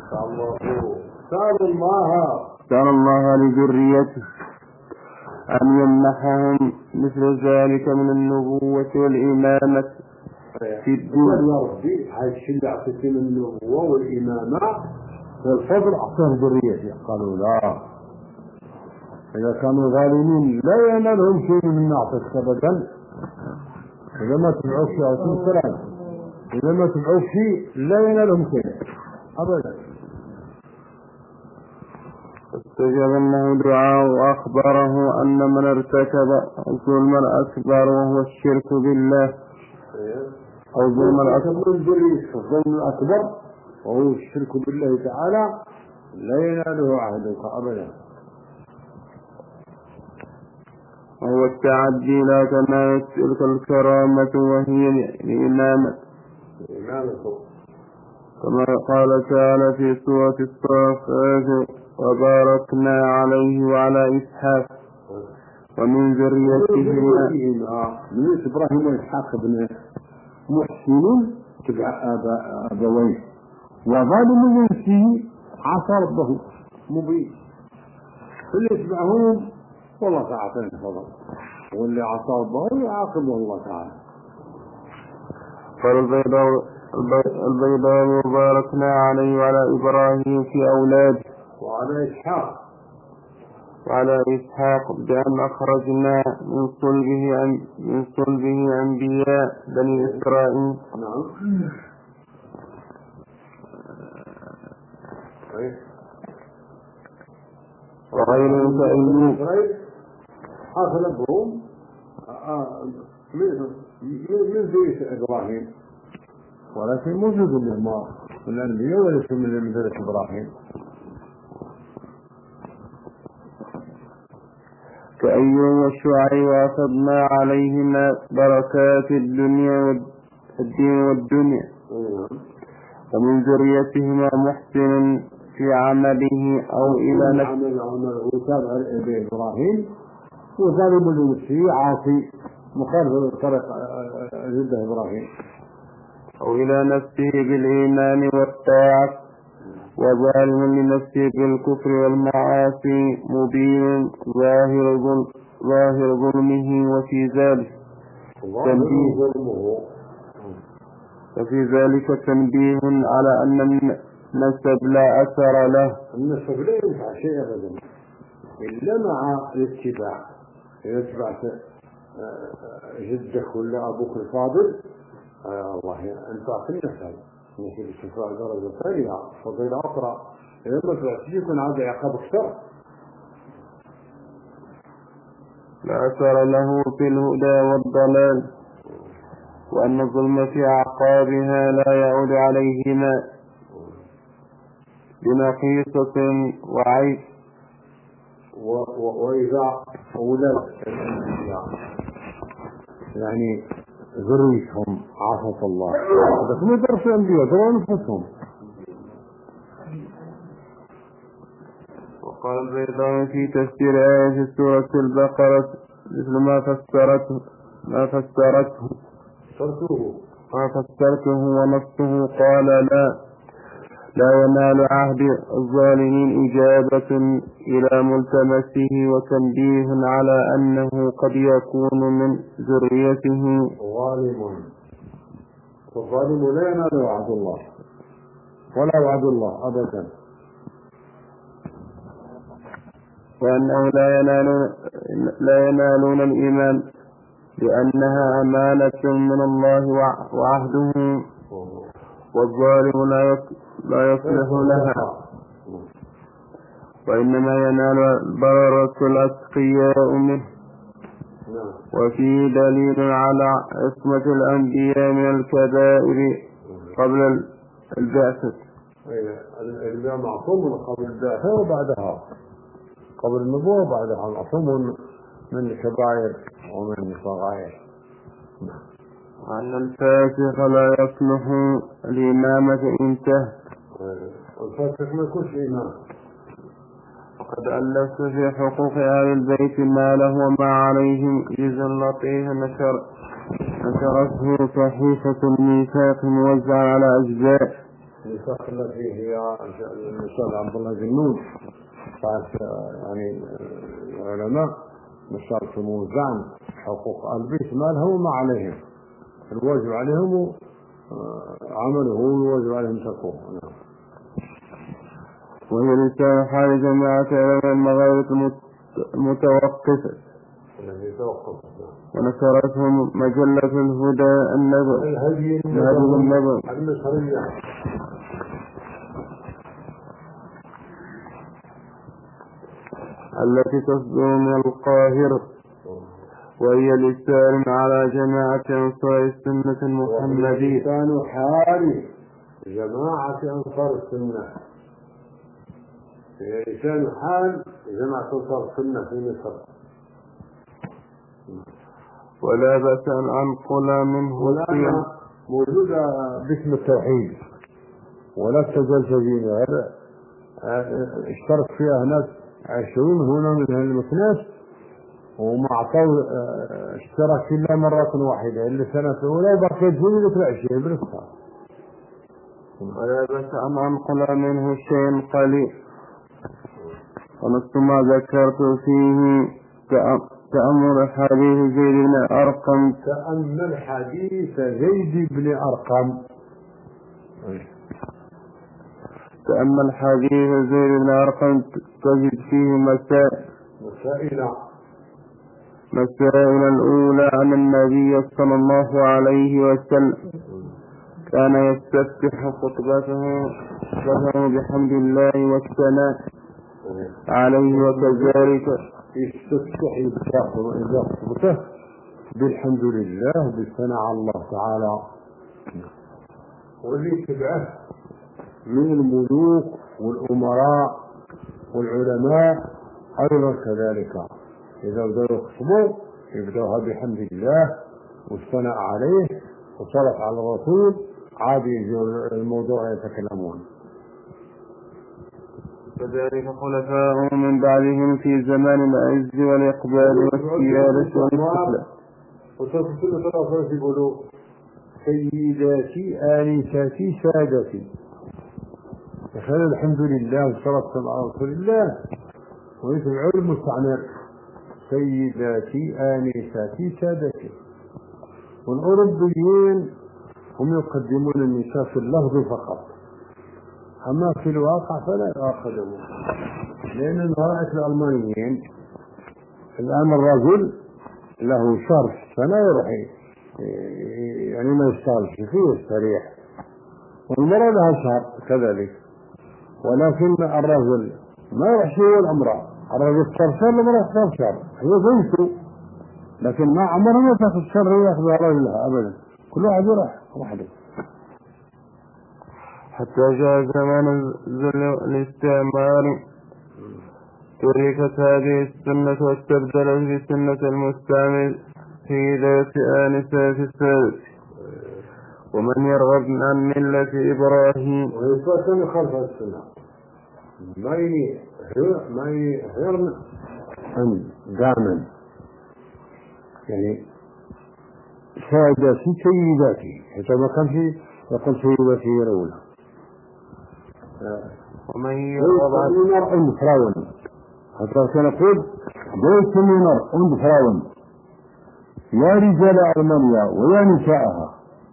سأل الله لذريته أن يمنحهم مثل ذلك من النبوة والإمامة في الدنيا.
يا ربي هاي الشيء أعطيتني من النبوة والإمامة والفضل أعطاه ذريتي. قالوا لا، إذا كانوا ظالمين لا ينالهم شيء من نعطيك أبدا. إذا ما تبعوك شيء عليه السلام، إذا ما تبعوك شيء لا ينالهم شيء أبدا.
فاستجاب الله دعاء وأخبره أن من ارتكب ظلما أكبر وهو الشرك بالله أو ظلم
الأكبر وهو الشرك بالله تعالى لا يناله عهدك أبدا.
وهو التعدي لا تنال تلك الكرامة وهي الإمامة، كما قال تعالى في سورة الصافات وباركنا عليه وعلى إسحاق ومن ذريتهما
من إبراهيم وإسحاق بن محسن تبع أبويه وظالم نفسه عصى ربه مبين. اللي يتبعهم والله تعالى فضل، واللي عصى ربه يعاقبه الله تعالى.
قال البيضاء وباركنا عليه وعلى إبراهيم في أولاده وعلى إسحاق بأن أخرجنا من صلبه أنبياء بني إسرائيل. وغيرهم كأيوب
أغلبهم من ذرية إبراهيم، ولكن موجود منهم من الأنبياء وليس من ذرية إبراهيم.
كأيوب والشعيب وأفضنا عليهما بركات الدين والدنيا. ومن ذريتهما محسن في عمله أو إلى نفسه
وتابع إبراهيم وظالم لنفسه عاصي مخالف طريق ضد إبراهيم
أو إلى نفسه بالإيمان والطاعة، وظالم لنفسه بالكفر والمعاصي مبين ظاهر ظلمه. وفي ذلك تنبيه على أن النسب لا أثر له.
النسب لا ينفع شيء أبدا إلا مع الاتباع. إذا تبعت جدك ولا أبوك الفاضل الله ينفع في المثل مثل الشفاء درجة ثانية فضيلة أخرى. إذا ما تبعت يكون هذا عقاب أكثر.
لا أثر له في الهدى والضلال، وأن الظلم في أعقابها لا يعود عليهما بنقيصة وعيب.
وإذا أولاد يعني ذريتهم عافظ الله بس ما درس الأنبياء دروا أنفسهم.
وقال البيضاوي في تفسير آية سورة البقرة مثل ما فسرته ونصه قال لا ينال عهد الظالمين إجابة إلى ملتمسه وتنبيه على أنه قد يكون من ذريته
ظالم. والظالم لا ينال وعد الله ولا وعد الله أبدا،
وأنه لا ينالون الإيمان لأنها أمانة من الله وعهده، والظالم لا يصلح لها، وإنما ينال بررة الأتقياء منه. وفيه دليل على عصمة الأنبياء من الكبائر قبل البعثة.
الأنبياء معصوم قبل البعثة وبعدها، قبل النبوة وبعدها معصوم من الكبائر ومن الصغائر.
وأن الفاسق لا يصلح الإمامة انتهى.
الفاسق ما يكونش إمام.
وقد ألفت في حقوق أهل البيت ما له وما عليهم جزء لطيف نشرته صحيفة الميثاق موزعة على أجزاء.
الميثاق التي هي الأستاذ عبد الله جنون يعني العلماء نشرت موزعا حقوق أهل البيت ما له وما عليهم، الواجب عليهم عمله والواجب عليهم تركوه.
وهي رسالة حال جماعة علماء المغارب المتوقفة، ونشرتهم مجلة الهدى النبوي التي تصدر من القاهرة، وهي لسان على جماعة أنصار السنة المحمدية.
لسان حال جماعة أنصار السنة، هي لسان حال جماعة أنصار السنة في مصر.
ولا بأس أن أنقل منه
موجودة باسم التوحيد ولا تزال سبيل. هذا اشترك فيها ناس 20 هنا من المكناس وما أعطوا اشترك إلا مرة واحدة إلا السنة الأولى وبقيت جميلة 20 بالإصفار.
ولا بأس أن أنقل منه شيء قليل، ونص ما ذكرت فيه تأمل حديث زيد بن أرقم.
تأمل حديث زيد بن أرقم.
تأمل حديث زيد بن أرقم تجد فيه مسائل الأولى عن النبي صلى الله عليه وسلم كان يستفتح خطبته بحمد الله والثناء عليه، وكذلك
يستفتح خطبته بالحمد لله بالثناء على الله تعالى. واللي تبعه من الملوك والأمراء والعلماء أيضا كذلك إذا بدأوا يخطبوا يبدأوها بحمد الله والثناء عليه وصلاة على الرسول، عادي الموضوع يتكلمون.
كذلك خلفاء من بعدهم في زمان العز والإقبال والسيادة والاستقلال.
وصلت كل طرف يقولوا سيداتي آنساتي سادتي، فخلال الحمد لله والصلاة على رسول الله ويتبعوا المستعمر سيداتي آنساتي سادتي. والأوروبيين هم يقدمون النساء في اللفظ فقط، أما في الواقع فلا يأخذون، لأن المرأة الألمانيين الآن الرجل له شهر في السنة يروح يعني ما يشتغلش فيه يستريح، والمرأة لها شهر كذلك، ولكن الرجل ما يروح هو الأمرأة، الرجل صار شهر لما صار شهر هي زوجته، لكن ما عمرها ما تاخذ شهر ياخذها رجلها أبدا، كل واحد يروح وحده.
حتى جاء زمان الاستعمار تركت هذه السنة واستبدلت بسنة المستعمل في ذات آنسة السادس. ومن يرغب عن ملة إبراهيم
ويصلي خلف السنة ما يهرن دائما، يعني سادتي سيداتي، حتى ما كان في يقول سيداتي يرون.
ومن يرغب عن
ملة فراون، حتى كان يقول بيت منار عند فراون يا رجال أرمينيا ويا نساءها.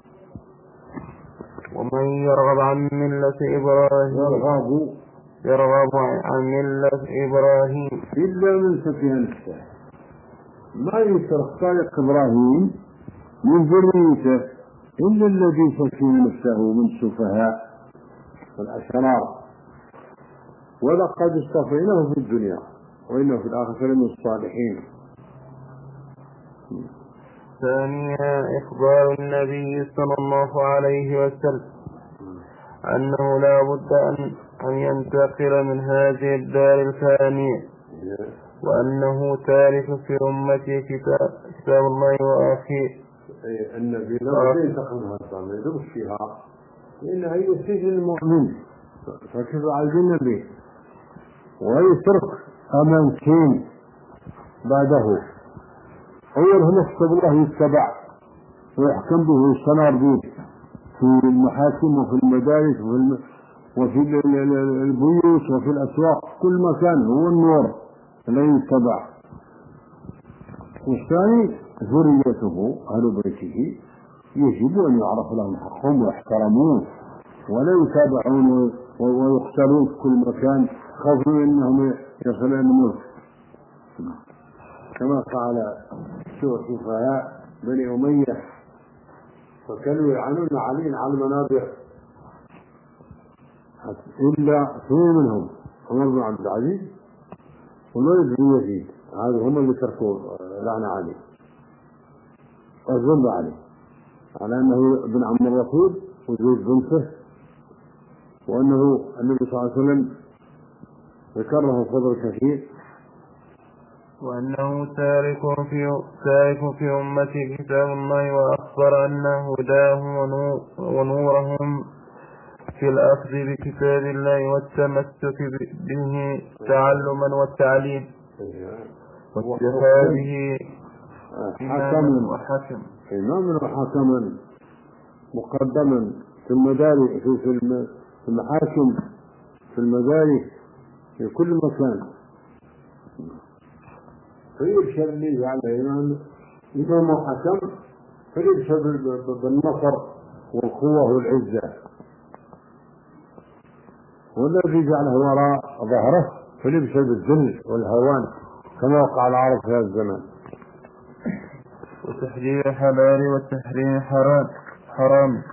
ومن يرغب عن ملة إبراهيم يرغب عن ملة إبراهيم
إلا من سفيه نفسه، ما يترك طريق إبراهيم من ذريته إلا الذي سفيه نفسه من السفهاء والأشرار، ولقد اصطفيناه في الدنيا وإنه في الآخرة من الصالحين.
ثانيا إخبار النبي صلى الله عليه وسلم أنه لا بد أن ينتقل من هذه الدار الفانية، وأنه تارك في أمته كتاب الله وأخيه.
النبي لا ينتقل من هذا ما يدرس فيها، لأنها هي سجن المؤمن، فكيف عايز النبي ويترك أمانتين بعده. أولهم كتاب الله يتبع ويحكم به ويستمر به في المحاكم وفي المدارس وفي البيوت وفي الأسواق، كل مكان هو النور الذي يتبع. والثاني ذريته أهل بيته يجب أن يعرف لهم حقهم ويحترمون ولا يتابعون ويقتلون في كل مكان خوفا انهم يصلون الملك، كما فعل سفهاء بني أمية، فكانوا يلعنون علي على المنابر، إلا اثنين منهم عمر بن عبد العزيز والوليد بن يزيد، هذا هم اللي تركوا لعنة علي والذنب عليه على أنه ابن عم الرسول وزوج بنته، وأنه النبي صلى الله عليه وسلم ذكره فضل كثير،
وأنه تارك في أمته كتاب الله، وأخبر أن هداهم ونورهم في الأخذ بكتاب الله والتمسك به تعلما والتعليم واتخاذه إماما وحكما
مقدما في المدارس في المحاكم في المدارس في كل مكان، فيرشد لي على الإمام إمام وحكم، فيرشد بالنصر والقوة والعزة، والذي جعله وراء ظهره فيرشد بالذل والهوان كما وقع العرب في هذا الزمان.
وتحرير حلال والتحريم حرام.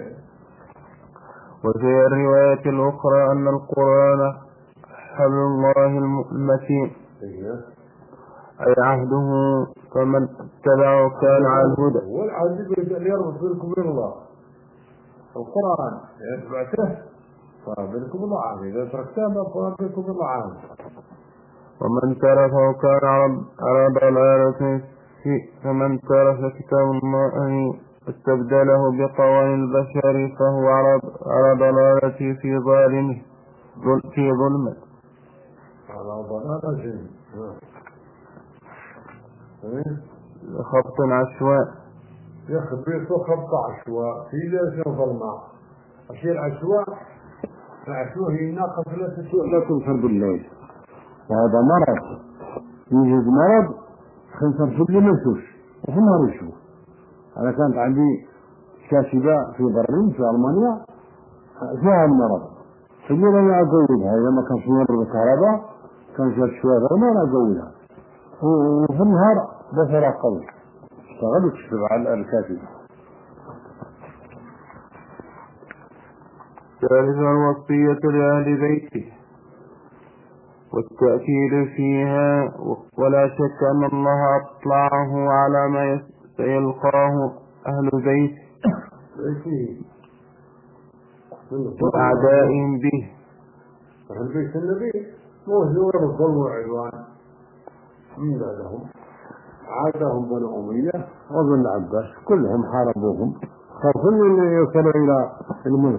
وفي الرواية الأخرى أن القرآن حبل الله المتين، أي عهده، فمن اتبعه كان على الهدى.
والعهد يربط بينكم وبين الله، القرآن يتبعته فبينكم الله عهد، إذا تركته فبينكم وبين الله عهد.
ومن تركه كان على ضلالة، فمن ترك كتاب الله استبدله بقوانين البشر فهو على ضلالة في ظلمه
على ضلالة
خبط عشواء،
يخبط خبط عشواء في ذلك ظلمة. أشياء العشواء هي ناقة لا تنفر بالليل، وهذا مرض يوجد مرض خنصر في الليل منسوش وفي النهار يشوف. أنا كانت عندي كاتبة في برلين في ألمانيا فيها المرض، في الليل أنا أزودها إذا ما كان في مرض الكهرباء كان شوية ظلمة أنا أزودها،
وفي النهار بصره قوي اشتغل وتشتغل على الكافي.
ثالثا الوصية لأهل بيته والتأكيد فيها، ولا شك أن الله أطلعه على ما سيلقاه أهل بيته وأعدائهم به.
أهل بيت النبي موهن ورزل وعدوان من بعدهم عادهم بنو أمية وبن العباس كلهم حاربوهم خافوا أن يوصلوا إلى الملك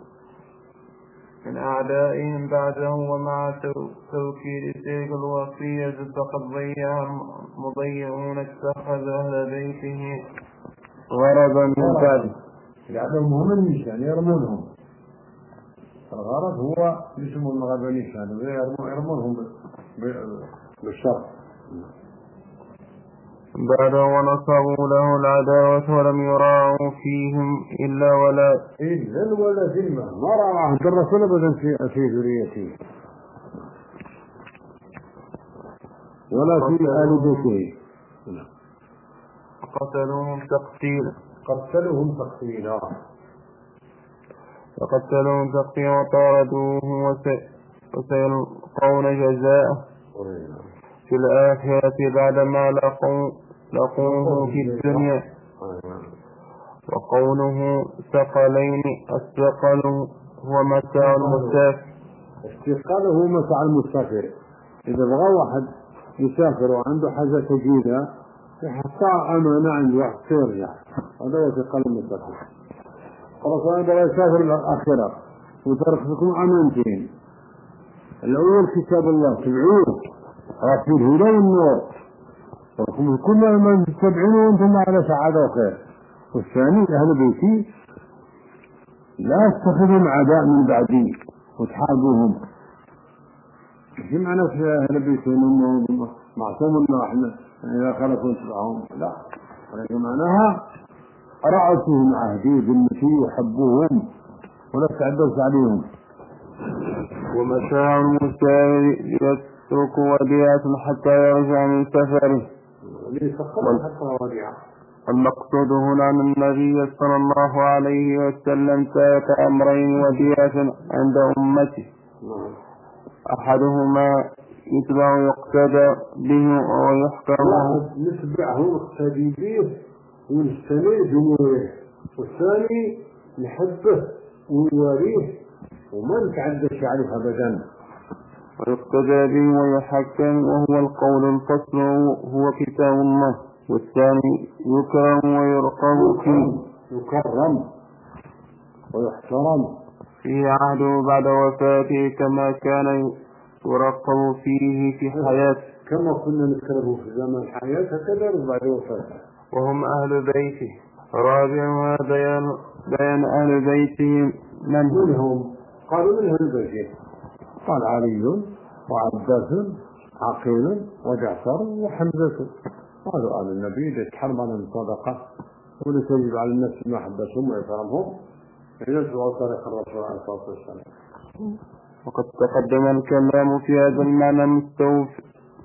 من أعدائهم بعدهم. ومع توكيد تلك الوصية فقد ضيع المضيعون اتخذ أهل بيته غرضا من بعده.
يعلمهم هم النشان يرمونهم. الغرض هو يسمون المغاربة نشان يرمونهم بالشر.
بعده ونصبوا له العداوة ولم يراعوا فيهم إلا ولا
ذمة ما رأى عهد الرسول أبدا في ذريته ولا في آل بيته.
قتلوهم تقتيلا وطاردوهم وسيلقون جزاءه في الآخرة بعدما لقوه في الدنيا. وقوله ثقلين الثقل هو متاع المسافر.
استثقاله متاع المسافر. إذا بغى واحد يسافر وعنده حاجة تجيدة يحطها أمانة عند واحد سيرجع، هذا هو ثقل المسافر. خلاص أنا بغى يسافر الآخرة وترك لكم أمانتين. الأول كتاب الله تبعوه فيه الهدى والنور كل ما تتبعونه وانتم على سعادة وخير. والثاني أهل بيتي لا تتخذهم عداء من بعدي وتحاربوهم. في معنى في أهل بيتي إنهم معصوم إنه إحنا إذا خلقوا تبعهم لا، ولكن معناها رعوا فيهم عهدي ذمتي وحبوهم ولا تعدوش عليهم.
ومتاع المسافر يترك وديعة حتى يرجع من سفره. المقصود هنا أن النبي صلى الله عليه وسلم ترك أمرين وديعة عند أمته، أحدهما يتبع ويقتدى به ويحكم
نتبعه ونقتدي به ونستمع جمهوره، والثاني نحبه ونواليه وما نتعدش عليه أبدا.
ويقتدى به ويحكم وهو القول الفصل هو كتاب الله. والثاني يكرم ويرقب فيه،
يكرم ويحترم
فيه عهده بعد وفاته كما كان يرقب فيه في حياته،
كما كنا نكرمه في زمن حياته كذا بعد وفاته.
وهم أهل بيته. رابعها بيان أهل بيته من
هم. قالوا من أهل بيته قال علي وعباس عقيل وجعفر وحمزة. قالوا آل النبي يتحرم على الصدقة ولتجب على الناس ما حبسهم ويكرمهم يجب طريق الرسول عليه الصلاة والسلام.
وقد تقدم الكلام في هذا المعنى مستوفى.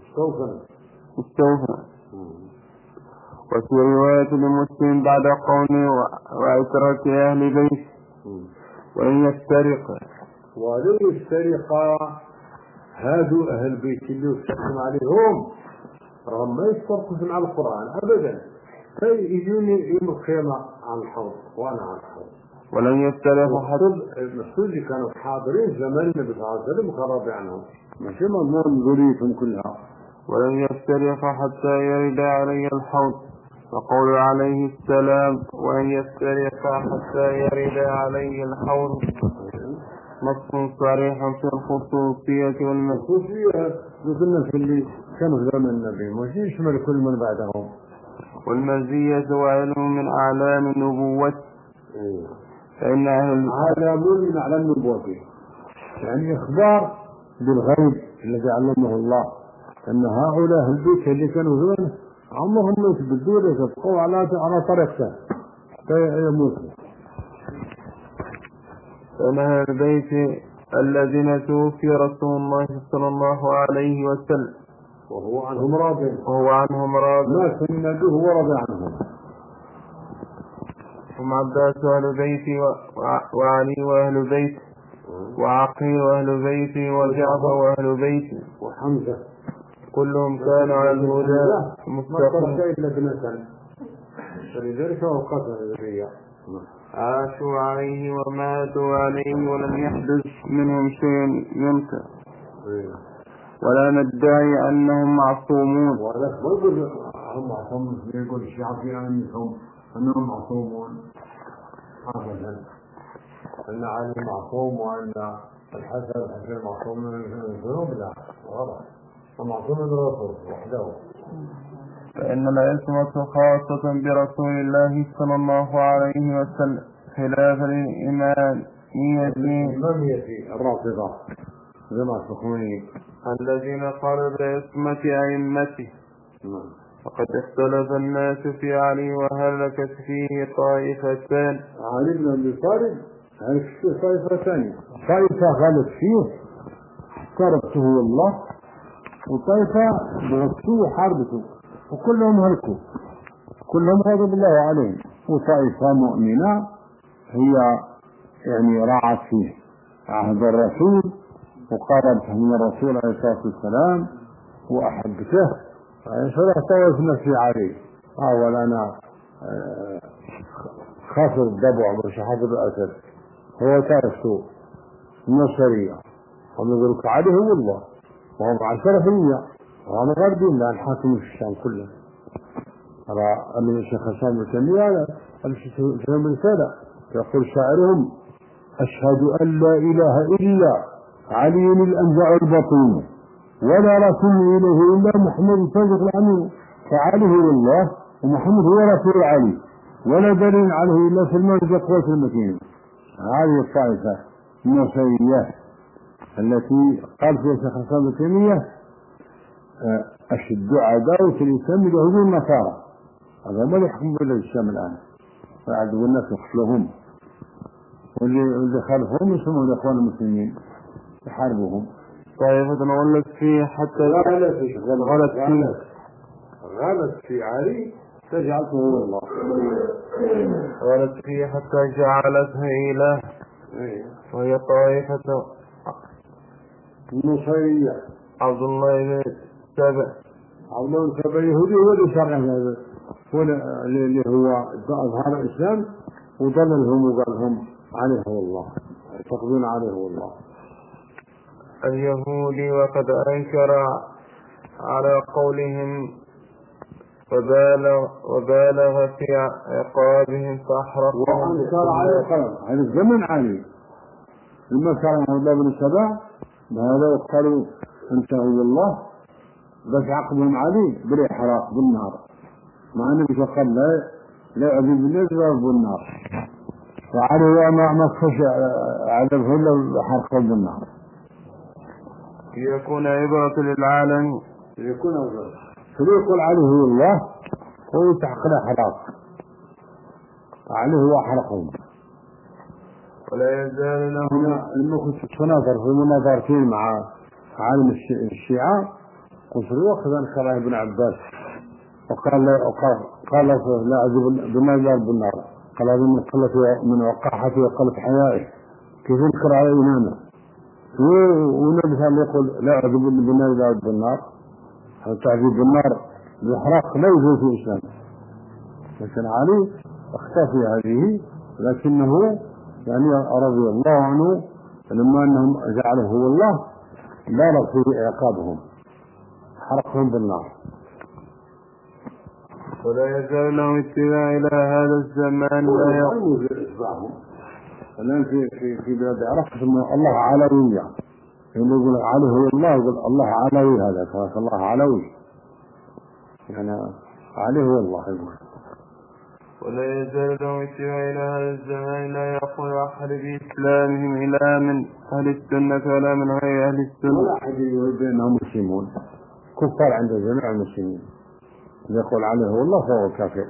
وفي رواية لمسلم بعد قوله وعترة أهل بيت وإن يفترق
ولو يفترق هادوا أهل بيت اللي يفتحهم عليهم رغم ما يفترقوا مع القرآن أبدا فيجوني يوم القيامة عن الحوض وأنا عن الحوض.
ولن يفترق
حتى المسؤول اللي كانوا حاضرين زمان النبي صلى الله عليه وسلم وخرج عنهم ماشي مضمون ذريتهم كلها.
ولن يفترق حتى يرد علي الحوض. وقول عليه السلام وأن يفترق حتى يرد علي الحوض نص صريح في الخصوصية
والخصوصية مثل اللي كانوا في زمن النبي مش يشمل كل من بعدهم.
والمزية وعلم من أعلام النبوة. فإن
علام من أعلام النبوة يعني إخبار بالغيب الذي علمه الله أن هؤلاء البيت اللي كانوا زمان عمرهم ما يتبدوا ولا يتبقوا على طريقته حتى يموتوا.
فإن أهل البيت الذين توفي رسول الله صلى الله عليه وسلم
وهو عنهم راض ما سنده ورضى عنهم.
هم عباس وأهل بيتي وعلي وأهل بيتي وعقيل وأهل بيتي وجعفر وأهل بيتي
وحمزة
كلهم كانوا على الهدى مستقيم.
فلذلك هو قتل الذرية.
عاشوا عليه وماتوا عليه ولم يحدث منهم شيء ينكر ولا ندعي أنهم معصومون.
ولا ما يقول هم معصومون، يقول الشيعة في أنهم معصومون أبدا، أن علي معصوم وأن الحسن معصوم من الذنوب. لا غلط، معصوم من الرسول وحده.
فإن العصمة خاصة برسول الله صلى الله عليه وسلم خلاف الإمامية
الرافضة جماعة الخميني
الذين قالوا بعصمة أئمته. فقد اختلف الناس في علي وهلكت فيه طائفتان.
علي بن أبي طالب هلك فيه طائفة ثانية، طائفة غلط فيه احتربته الله، وطائفة بغسوه وحاربته، وكلهم هلكوا، كلهم غضب الله عليهم. وطائفة مؤمنة هي يعني راعت فيه عهد الرسول وقربته من الرسول عليه الصلاة والسلام وأحبته، فلا نفسي عليه. ولا أنا خاصر الضبع مش حافظ الأسد، هو تعرفه النصرية ومبروك عليه هو الله، وهو مع الشرفية وهم غاردين لأن حاكم في الشام كله. أرى الشيخ حسان بن تيمية في الرسالة يقول شاعرهم: أشهد أن لا إله إلا علي الأنزع البطين ولا رسول إليه إلا محمد الصادق الأمين. فعلي هو الله ومحمد هو رسول علي، ولا دليل عليه إلا سلمان القوة المتين. هذه الطائفة النصرية التي قال فيها الشيخ حسان بن تيمية أشد عداوة الإسلام ليهود النصارى. هذا ما يحكم بلاد الشام الآن، فعدو الناس يقتلهم، واللي خالفهم يسمون الإخوان المسلمين يحاربهم.
طائفة غلت فيه حتى
غلت في علي تجعلته هو الله،
غلت فيه حتى جعلته إله، وهي طائفة
النصيرية.
عبد الله بن سبأ
يهودي هو اللي شرع هذا، هو اللي هو أظهر الإسلام وضللهم وقال لهم عليه هو الله، يعتقدون عليه هو الله.
اليهودي وقد أنكر على قولهم وبالغ في عقابهم فأحرقهم.
وأنكر على القلم هذا الزمن علي لما كان عبد الله بن سبأ هذا قالوا أنت هو الله، بس عقبهم علي بالإحراق بالنار، مع أنه قال لا يعذب الناس ولا بالنار، وعلي ما خش عذبه إلا حرقه بالنار.
ليكون عبرة للعالم،
ليكون عبرة فليقول عليه هو الله هو تحقق الأحراق، عليه هو أحرقهم.
ولا يزال له.
لما كنت تناظر في مناظرتين مع عالم الشيعة قلت له واخذ عن ابن عباس وقال لا أعذب بالنار بالنار، قال هذه من قلة من وقاحته وقلة حيائه، كيف ينكر على إمامه؟ والنبي صلى الله عليه وسلم يقول لا أعذب بالنار لا أعذب بالنار. التعذيب بالنار الإحراق لا يوجد في الإسلام، لكن علي اختفي هذه، لكنه يعني رضي الله عنه لما أنهم جعله هو الله بالغ في عقابهم حرقهم بالنار.
ولا يزال لهم اتباع إلى هذا الزمان لا
يوجد إتباعهم. الآن في بلاد العراق يسمونه الله علوي، يقول علي هو الله، يقول الله علوي، هذا فهذا الله علوي يعني علي هو الله يقول.
ولا يزال لهم اتباع إلى هذا الزمان لا يقول أحد بإسلامهم إلا من أهل السنة ولا من غير أهل السنة،
ولا أحد يقول بأنهم مسلمون، كفار عند جميع المسلمين، يقول عليه هو الله فهو كافر.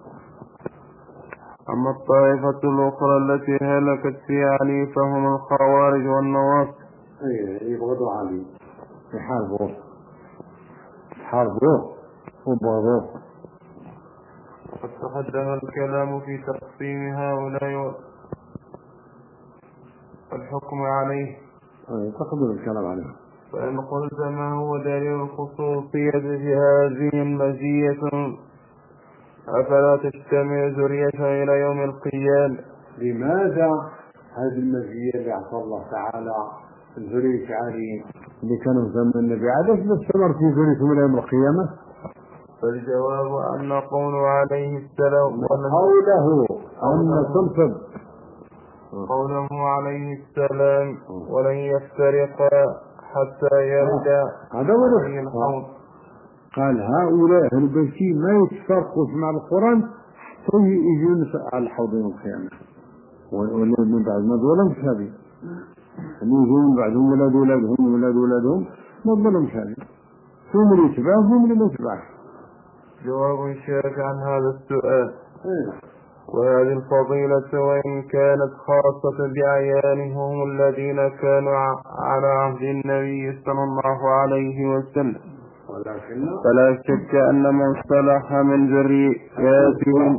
أما الطائفة الأخرى التي هلكت في علي فهم الخوارج والنواصب.
يبغضوا علي يحاربوا حاربوه وبغضوه.
وقد تقدم الكلام في تقسيم هؤلاء والحكم عليه.
تقدم الكلام عليه.
فإن قلت ما هو دليل الخصوصية في هذه المزية أفلا تجتمع ذريتها إلى يوم القيامة؟
لماذا هذه المزية اللي أعطى الله تعالى ذرية علي اللي كانوا في زمن النبي عادش باستمر في ذريتهم إلى يوم القيامة؟
فالجواب أن قوله عليه السلام قوله عليه السلام ولن يفترقا حتى يرجع
هذا ولد الحوض. قال هؤلاء البيتين ما يتفرقوا مع القرآن حتى يجون على الحوض يوم القيامة، والذين من بعد ما ظلم شابي يجون بعدهم ولادهم ما ظلم شابي، ثم اللي يتبعهم ومن اللي ما يتبعهم.
جواب شافع عن هذا السؤال. وهذه الفضيلة وإن كانت خاصة بعيانهم الذين كانوا على عهد النبي صلى الله عليه وسلم، فلا شك أن من صلح من ذرياتهم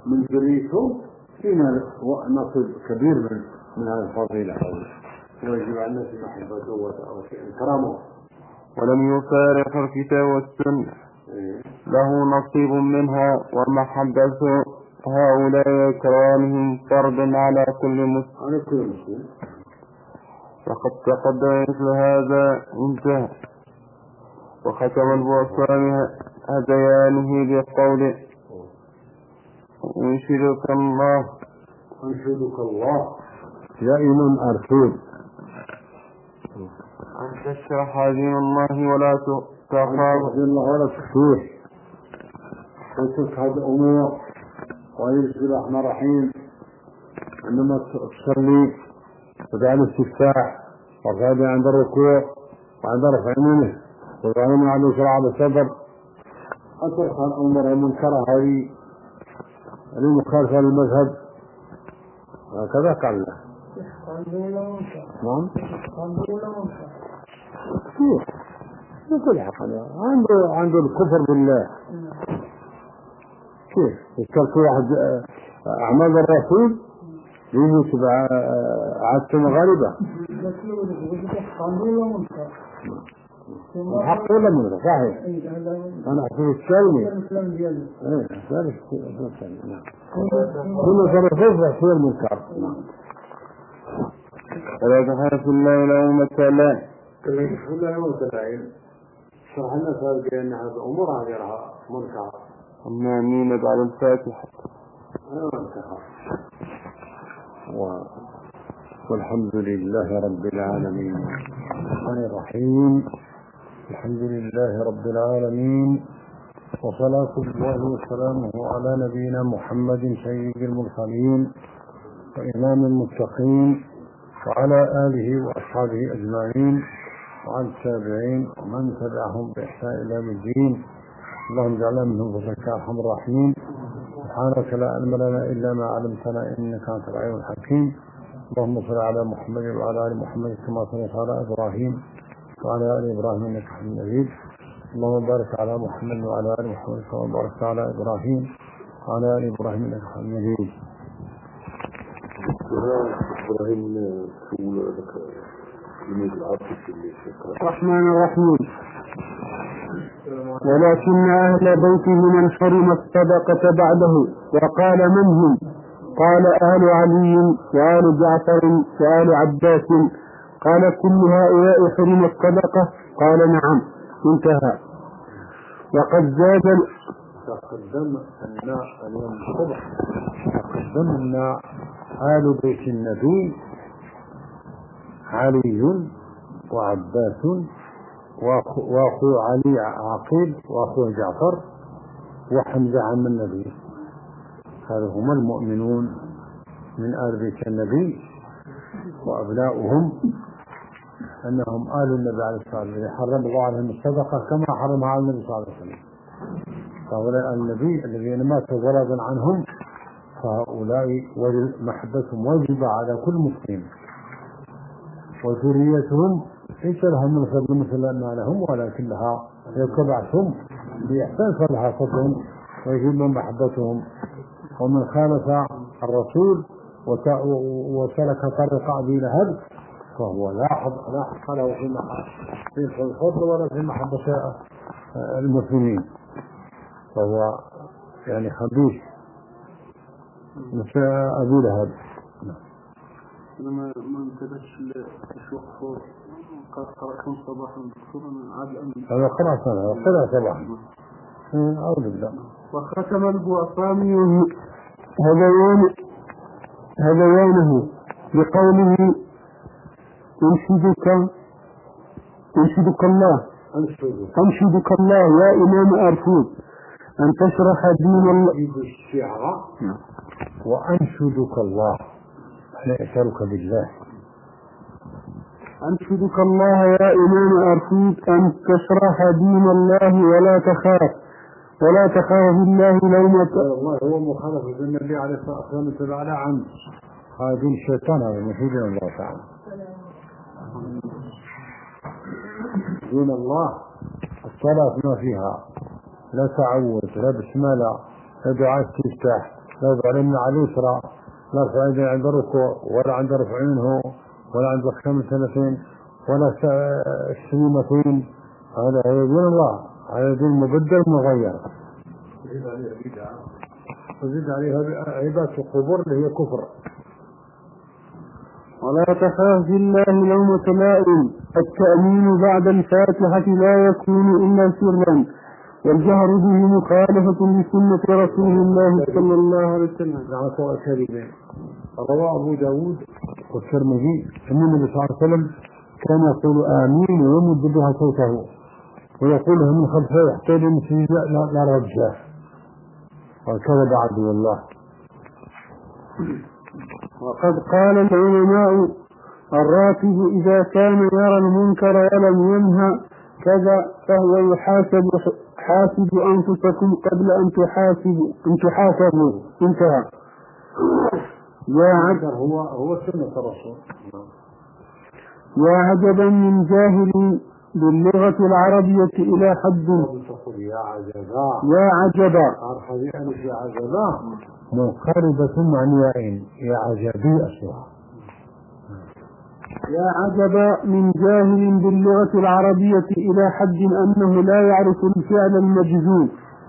فينا نصيب كبير من هذه الفضيلة، ويجب على الناس محبته وإكرامه،
ولم يفارق الكتاب والسنة له نصيب منها، ومحبته هؤلاء وإكرامهم فرض على كل مسلم. فقد تقدم مثل هذا انتهى. وختم البوصاني هذيانه بقوله أنشدك الله
يا إمام أرسول
أن تشرح دين الله ولا تخاف
ولا تخفيه وتشهد أمور ويرسل الرحمن الرحيم، عندما تصلي وتعالى الاستفتاح وقاعدة عند الركوع وعند رفع يمينه وقاعدة على شرع الصدر، أترك الأمور المنكرة هذه المخالفة للمذهب، هكذا قال له. نعم كيف يقول حق عنده الكفر بالله، كيف يترك واحد أعمال الرسول يموت بعادة مغاربة الحق ولا منه صحيح؟ أنا أحسن الكلمة كل صرفه فهو المنكر.
فلا تخاف الله لومة لائم.
شرح الناس هذا بأن هذا أمور غيرها منكر.
آمين بعد الفاتحة.
والحمد لله رب العالمين الرحمن الرحيم. الحمد لله رب العالمين، وصلاة الله وسلامه على نبينا محمد سيد المرسلين وإمام المتقين، وعلى آله وأصحابه أجمعين، وعلى التابعين ومن تبعهم بإحسان إلى يوم الدين. اللهم اجعلنا منهم برحمتك يا أرحم الراحمين. سبحانك لا علم لنا إلا ما علمتنا إنك أنت العليم الحكيم. اللهم صل على محمد وعلى آل محمد كما صليت على إبراهيم وعلى آل إبراهيم إنك حميد مجيد. اللهم بارك على محمد وعلى آل محمد كما باركت على إبراهيم وعلى آل إبراهيم إنك حميد مجيد. الرحمن الرحيم. ولكن أهل بيته من حرم الصدقة بعده، وقال من هم؟ قال أهل علي وآل جعفر وآل عباس. قال كل هؤلاء حرم الصدقة؟ قال نعم. انتهى. وقد زاد تقدمنا اليوم الصبح تقدمنا آل بيت النبي علي وعباس واخو علي عقيل واخو جعفر وحمزة عم النبي، هذا هم المؤمنون من آل بيت النبي، وأبناؤهم أنهم آل النبي عليه الصلاة والسلام حرم الله عليهم الصدقة كما حرمها على النبي صلى الله عليه وسلم. فهؤلاء النبي الذين ماتوا ضربا عنهم، فهؤلاء محبتهم واجبة على كل مسلم، وذريتهم ليس لها من فضل مثل ما لهم، ولكنها يتبعهم بإحسان فلها فضل ويجب محبتهم. ومن خالف الرسول وسلك طريق أبي لهب فهو لا حق له في الفضل ولا في محبة المسلمين، فهو يعني خبيث مثل أبي لهب.
لما ما انتبهش الوقف قرأ كم صباحا
هذا قرأ صباحا أو نبدأ.
وختم البعصامي هذيانه بقوله أنشدك الله يا إمام أرفود أن تشرح دين الله
الشعر وأنشدك الله أنا أسألك بالله.
أنشدك الله يا إمام أرفود أن تشرح دين الله ولا تخاف بالله لومة.
الله هو مخالفة النبي عليه الصلاة والسلام تبعنا عن هذه الشيطان ومحيدنا الله تعالى. دين الله الصلاة ما فيها لا تعود لا بسملة لا دعاء استفتاح لا بعلمنا على اليسرى لا رفع عند الركوع ولا عند رفع منه ولا عند الخمس سنتين ولا السليمتين. هذا هو دين الله، هذا دين مبدل مغير. تزيد عليها عبادة القبور اللي هي كفر.
ولا تخاف بالله لومة لائم. التأمين بعد الفاتحة لا يكون إلا سرا، والجهر به مخالفة لسنة رسول الله صلى الله عليه وسلم.
نعطوا كريمين. رواه أبو داود والترمذي أن النبي صلى الله عليه وسلم كان يقول آمين ويمد بها صوته ويقولها من خلفه يحتاج المسجد لا رجاه، وكذا بعد والله.
وقد قال العلماء الراكب إذا كان يرى المنكر ولم ينهى كذا فهو حاسب أنفسكم قبل أن تحاسبوا. انتهى.
هو سنة الرسول.
يا عجبا من جاهل باللغة العربية إلى حد. يا عجبا
منقربة عن يائين يا عجبي أسوأ.
يا عجبا من جاهل باللغة العربية إلى حد أنه لا يعرف الفعل المجزوم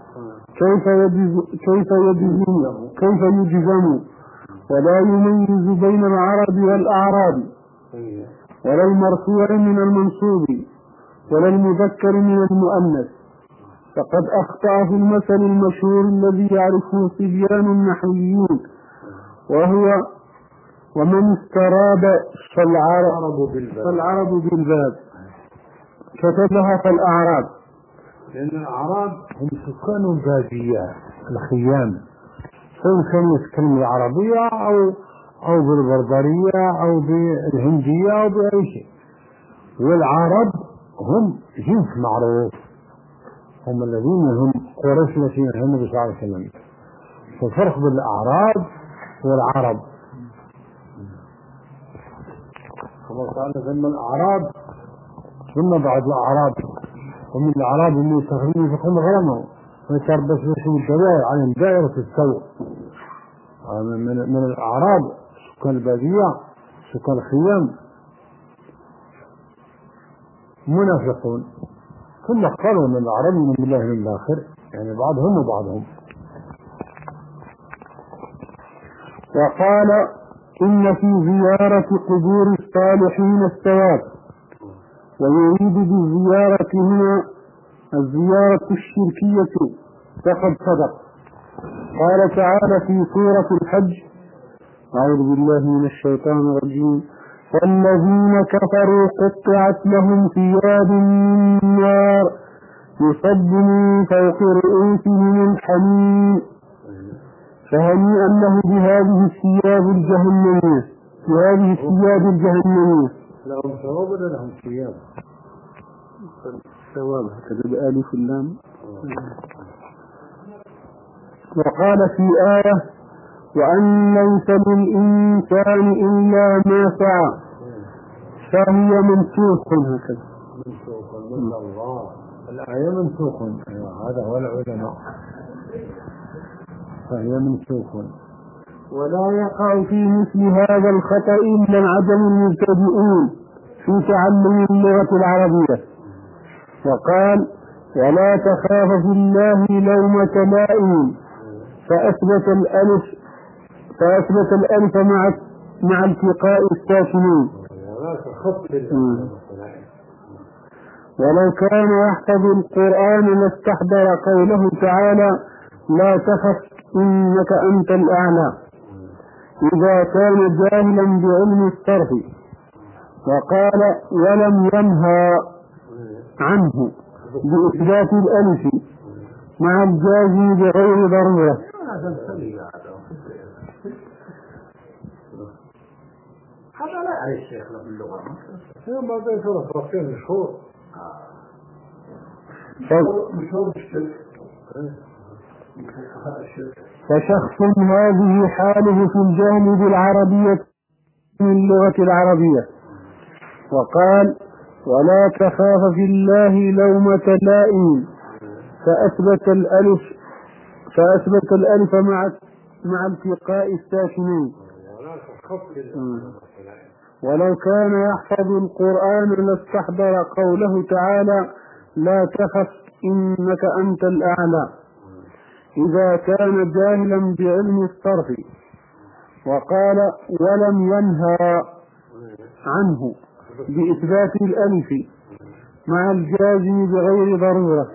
كيف يجزم ولا يميز بين العرب والأعراب ولا المرفوع من المنصوب ولا المذكر من المؤنث، فقد أخطأ في المثل المشهور الذي يعرفه صبيان النحويون وهو ومن استراب فالعرب بالباب كتبها فالأعراب.
لأن الأعراب هم سكان البادية الخيام، سواء كانوا يتكلموا العربية أو بالبربرية أو بالهندية أو بأي شيء. والعرب هم جنس معروف، هم الذين هم قريش التي هم النبي صلى الله عليه وسلم. فالفرق بين الأعراب والعرب كما قال ثم الأعراب ثم بعد الأعراب، ومن الأعراب اللي يستخدمون يفقون غرمه ويتربص بشيء الدوائر عن دائرة السوء. من الأعراب سكان البادية سكان الخيام منافقون، ثم قالوا من الأعراب من الله من الآخر، يعني بعضهم وبعضهم.
وقال إن في زيارة قبور الصالحين الثواب، ويريد بالزيارة هنا الزيارة الشركية فقد صدق. قال تعالى في سورة الحج: أعوذ بالله من الشيطان الرجيم: والذين كفروا قطعت لهم ثياب من نار يصب من فوق رؤوسهم الحميم فهنيئا له بهذه الثياب الجهنمية.
لهم ثواب ولا لهم ثياب؟
ثواب كتب ألف اللام. وقال في آية: وأن ليس للإنسان إلا ما سعى فهي منسوخ هكذا.
منسوخ من الله، الآية منسوخ. هذا هو العلماء، فهي منسوخ.
ولا يقع في مثل هذا الخطأ إلا العجم المبتدئون في تعلم اللغة العربية. وقال: ولا تخاف في الله لومة لائم، فأثبت الألف مع التقاء الساكنين. ولو كان يحفظ القرآن لاستحضر قوله تعالى: لا تخف إنك أنت الأعلى، إذا كان جاهلا بعلم الصرف. وقال: ولم ينهى عنه بإثبات الألف مع الجازم بغير ضرورة.
هذا لا عليه الشيخ له باللغة، ما بين ثلاث ركعتين مشهور.
فشخص هذه حاله في الجانب العربية من اللغة العربية. وقال: ولا تخاف في الله لومة لائم، فأثبت الألف مع التقاء الساكنين. ولو كان يحفظ القرآن لاستحضر قوله تعالى: لا تخف إنك أنت الأعلى، إذا كان جاهلا بعلم الصرف. وقال: ولم ينهى عنه بإثبات الألف مع الجازم بغير ضرورة.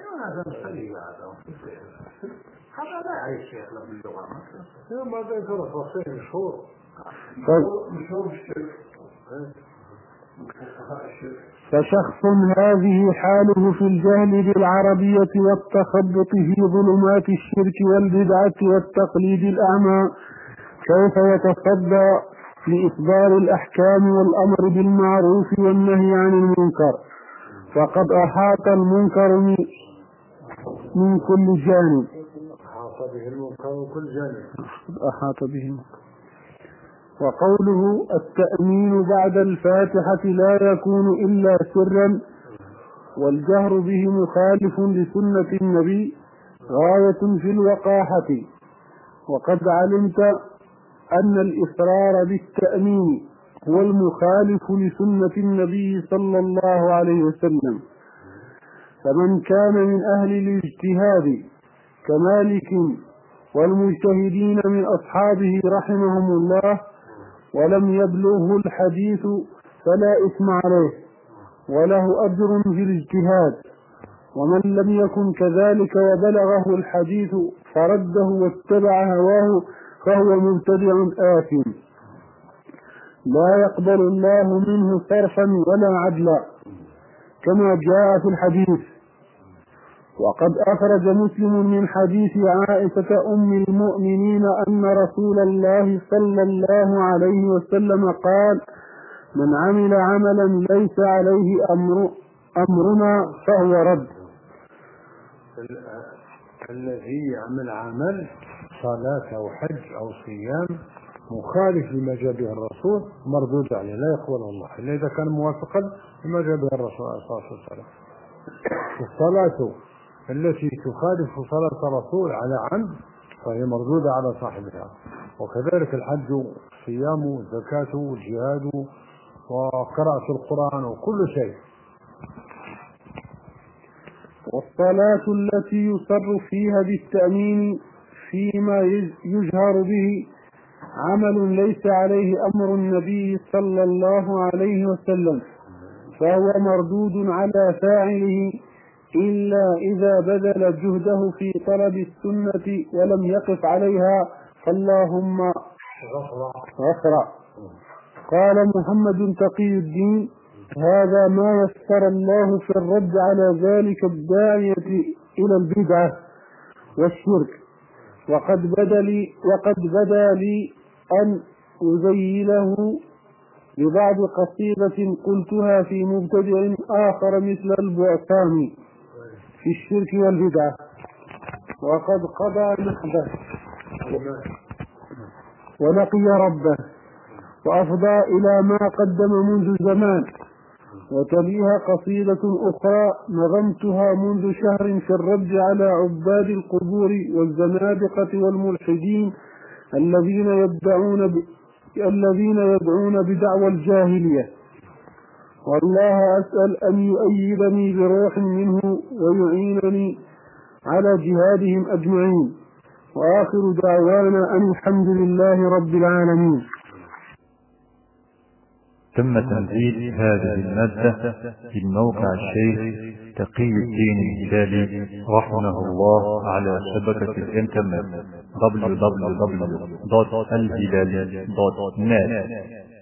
فشخص هذه حاله في الجهل بالعربية والتخبط في ظلمات الشرك والبدعة والتقليد الأعمى كيف يتصدى لإصدار الأحكام والأمر بالمعروف والنهي عن المنكر؟ فقد أحاط المنكر من كل جانب. أحاط به المنكر. وقوله: التأمين بعد الفاتحة لا يكون إلا سرا، والجهر به مخالف لسنة النبي، غاية في الوقاحة. وقد علمت أن الإصرار بالتأمين هو المخالف لسنة النبي صلى الله عليه وسلم. فمن كان من أهل الاجتهاد كمالك والمجتهدين من أصحابه رحمهم الله ولم يبلغه الحديث فلا إثم عليه، وله أجر في الاجتهاد. ومن لم يكن كذلك وبلغه الحديث فرده واتبع هواه فهو مبتدع آثم، لا يقبل الله منه صرفا ولا عدلا، كما جاء في الحديث. وقد أخرج مسلم من حديث عائشة أم المؤمنين أن رسول الله صلى الله عليه وسلم قال: من عمل عملا ليس عليه أمرنا فهو رد.
الذي يعمل عمل صلاة أو حج أو صيام مخالف لما جاء به الرسول مردود عليه، لا يقبله الله إلا إذا كان موافقا لما جاء به الرسول عليه الصلاة والسلام. الصلاة التي تخالف صلاة الرسول على عمد فهي مردودة على صاحبها، وكذلك الحج والصيام والزكاة والجهاد وقراءة القرآن وكل شيء.
والصلاة التي يصر فيها بالتأمين فيما يجهر به عمل ليس عليه أمر النبي صلى الله عليه وسلم فهو مردود على فاعله، إلا إذا بذل جهده في طلب السنة ولم يقف عليها، فاللهم غفر. قال محمد تقي الدين: هذا ما يسر الله في الرد على ذلك الداعية إلى البدعة والشرك. وقد بدا لي أن أزيله ببعض قصيدة قلتها في مبتدع آخر مثل البعثاني في الشرك والبدعة. وقد قضى نحبه ولقي ربه وأفضى إلى ما قدم منذ زمان،
وتليها قصيدة أخرى نظمتها منذ شهر في الرد على عباد القبور والزنادقة والملحدين الذين يدعون بدعوى الجاهلية، والله أسأل أن يؤيدني بروح منه ويعينني على جهادهم أجمعين، وآخر دعوانا أن الحمد لله رب العالمين.
تم تنزيل هذه المادة في موقع الشيخ تقي الدين الهلالي رحمه الله على شبكة الإنترنت www.الهلالي.net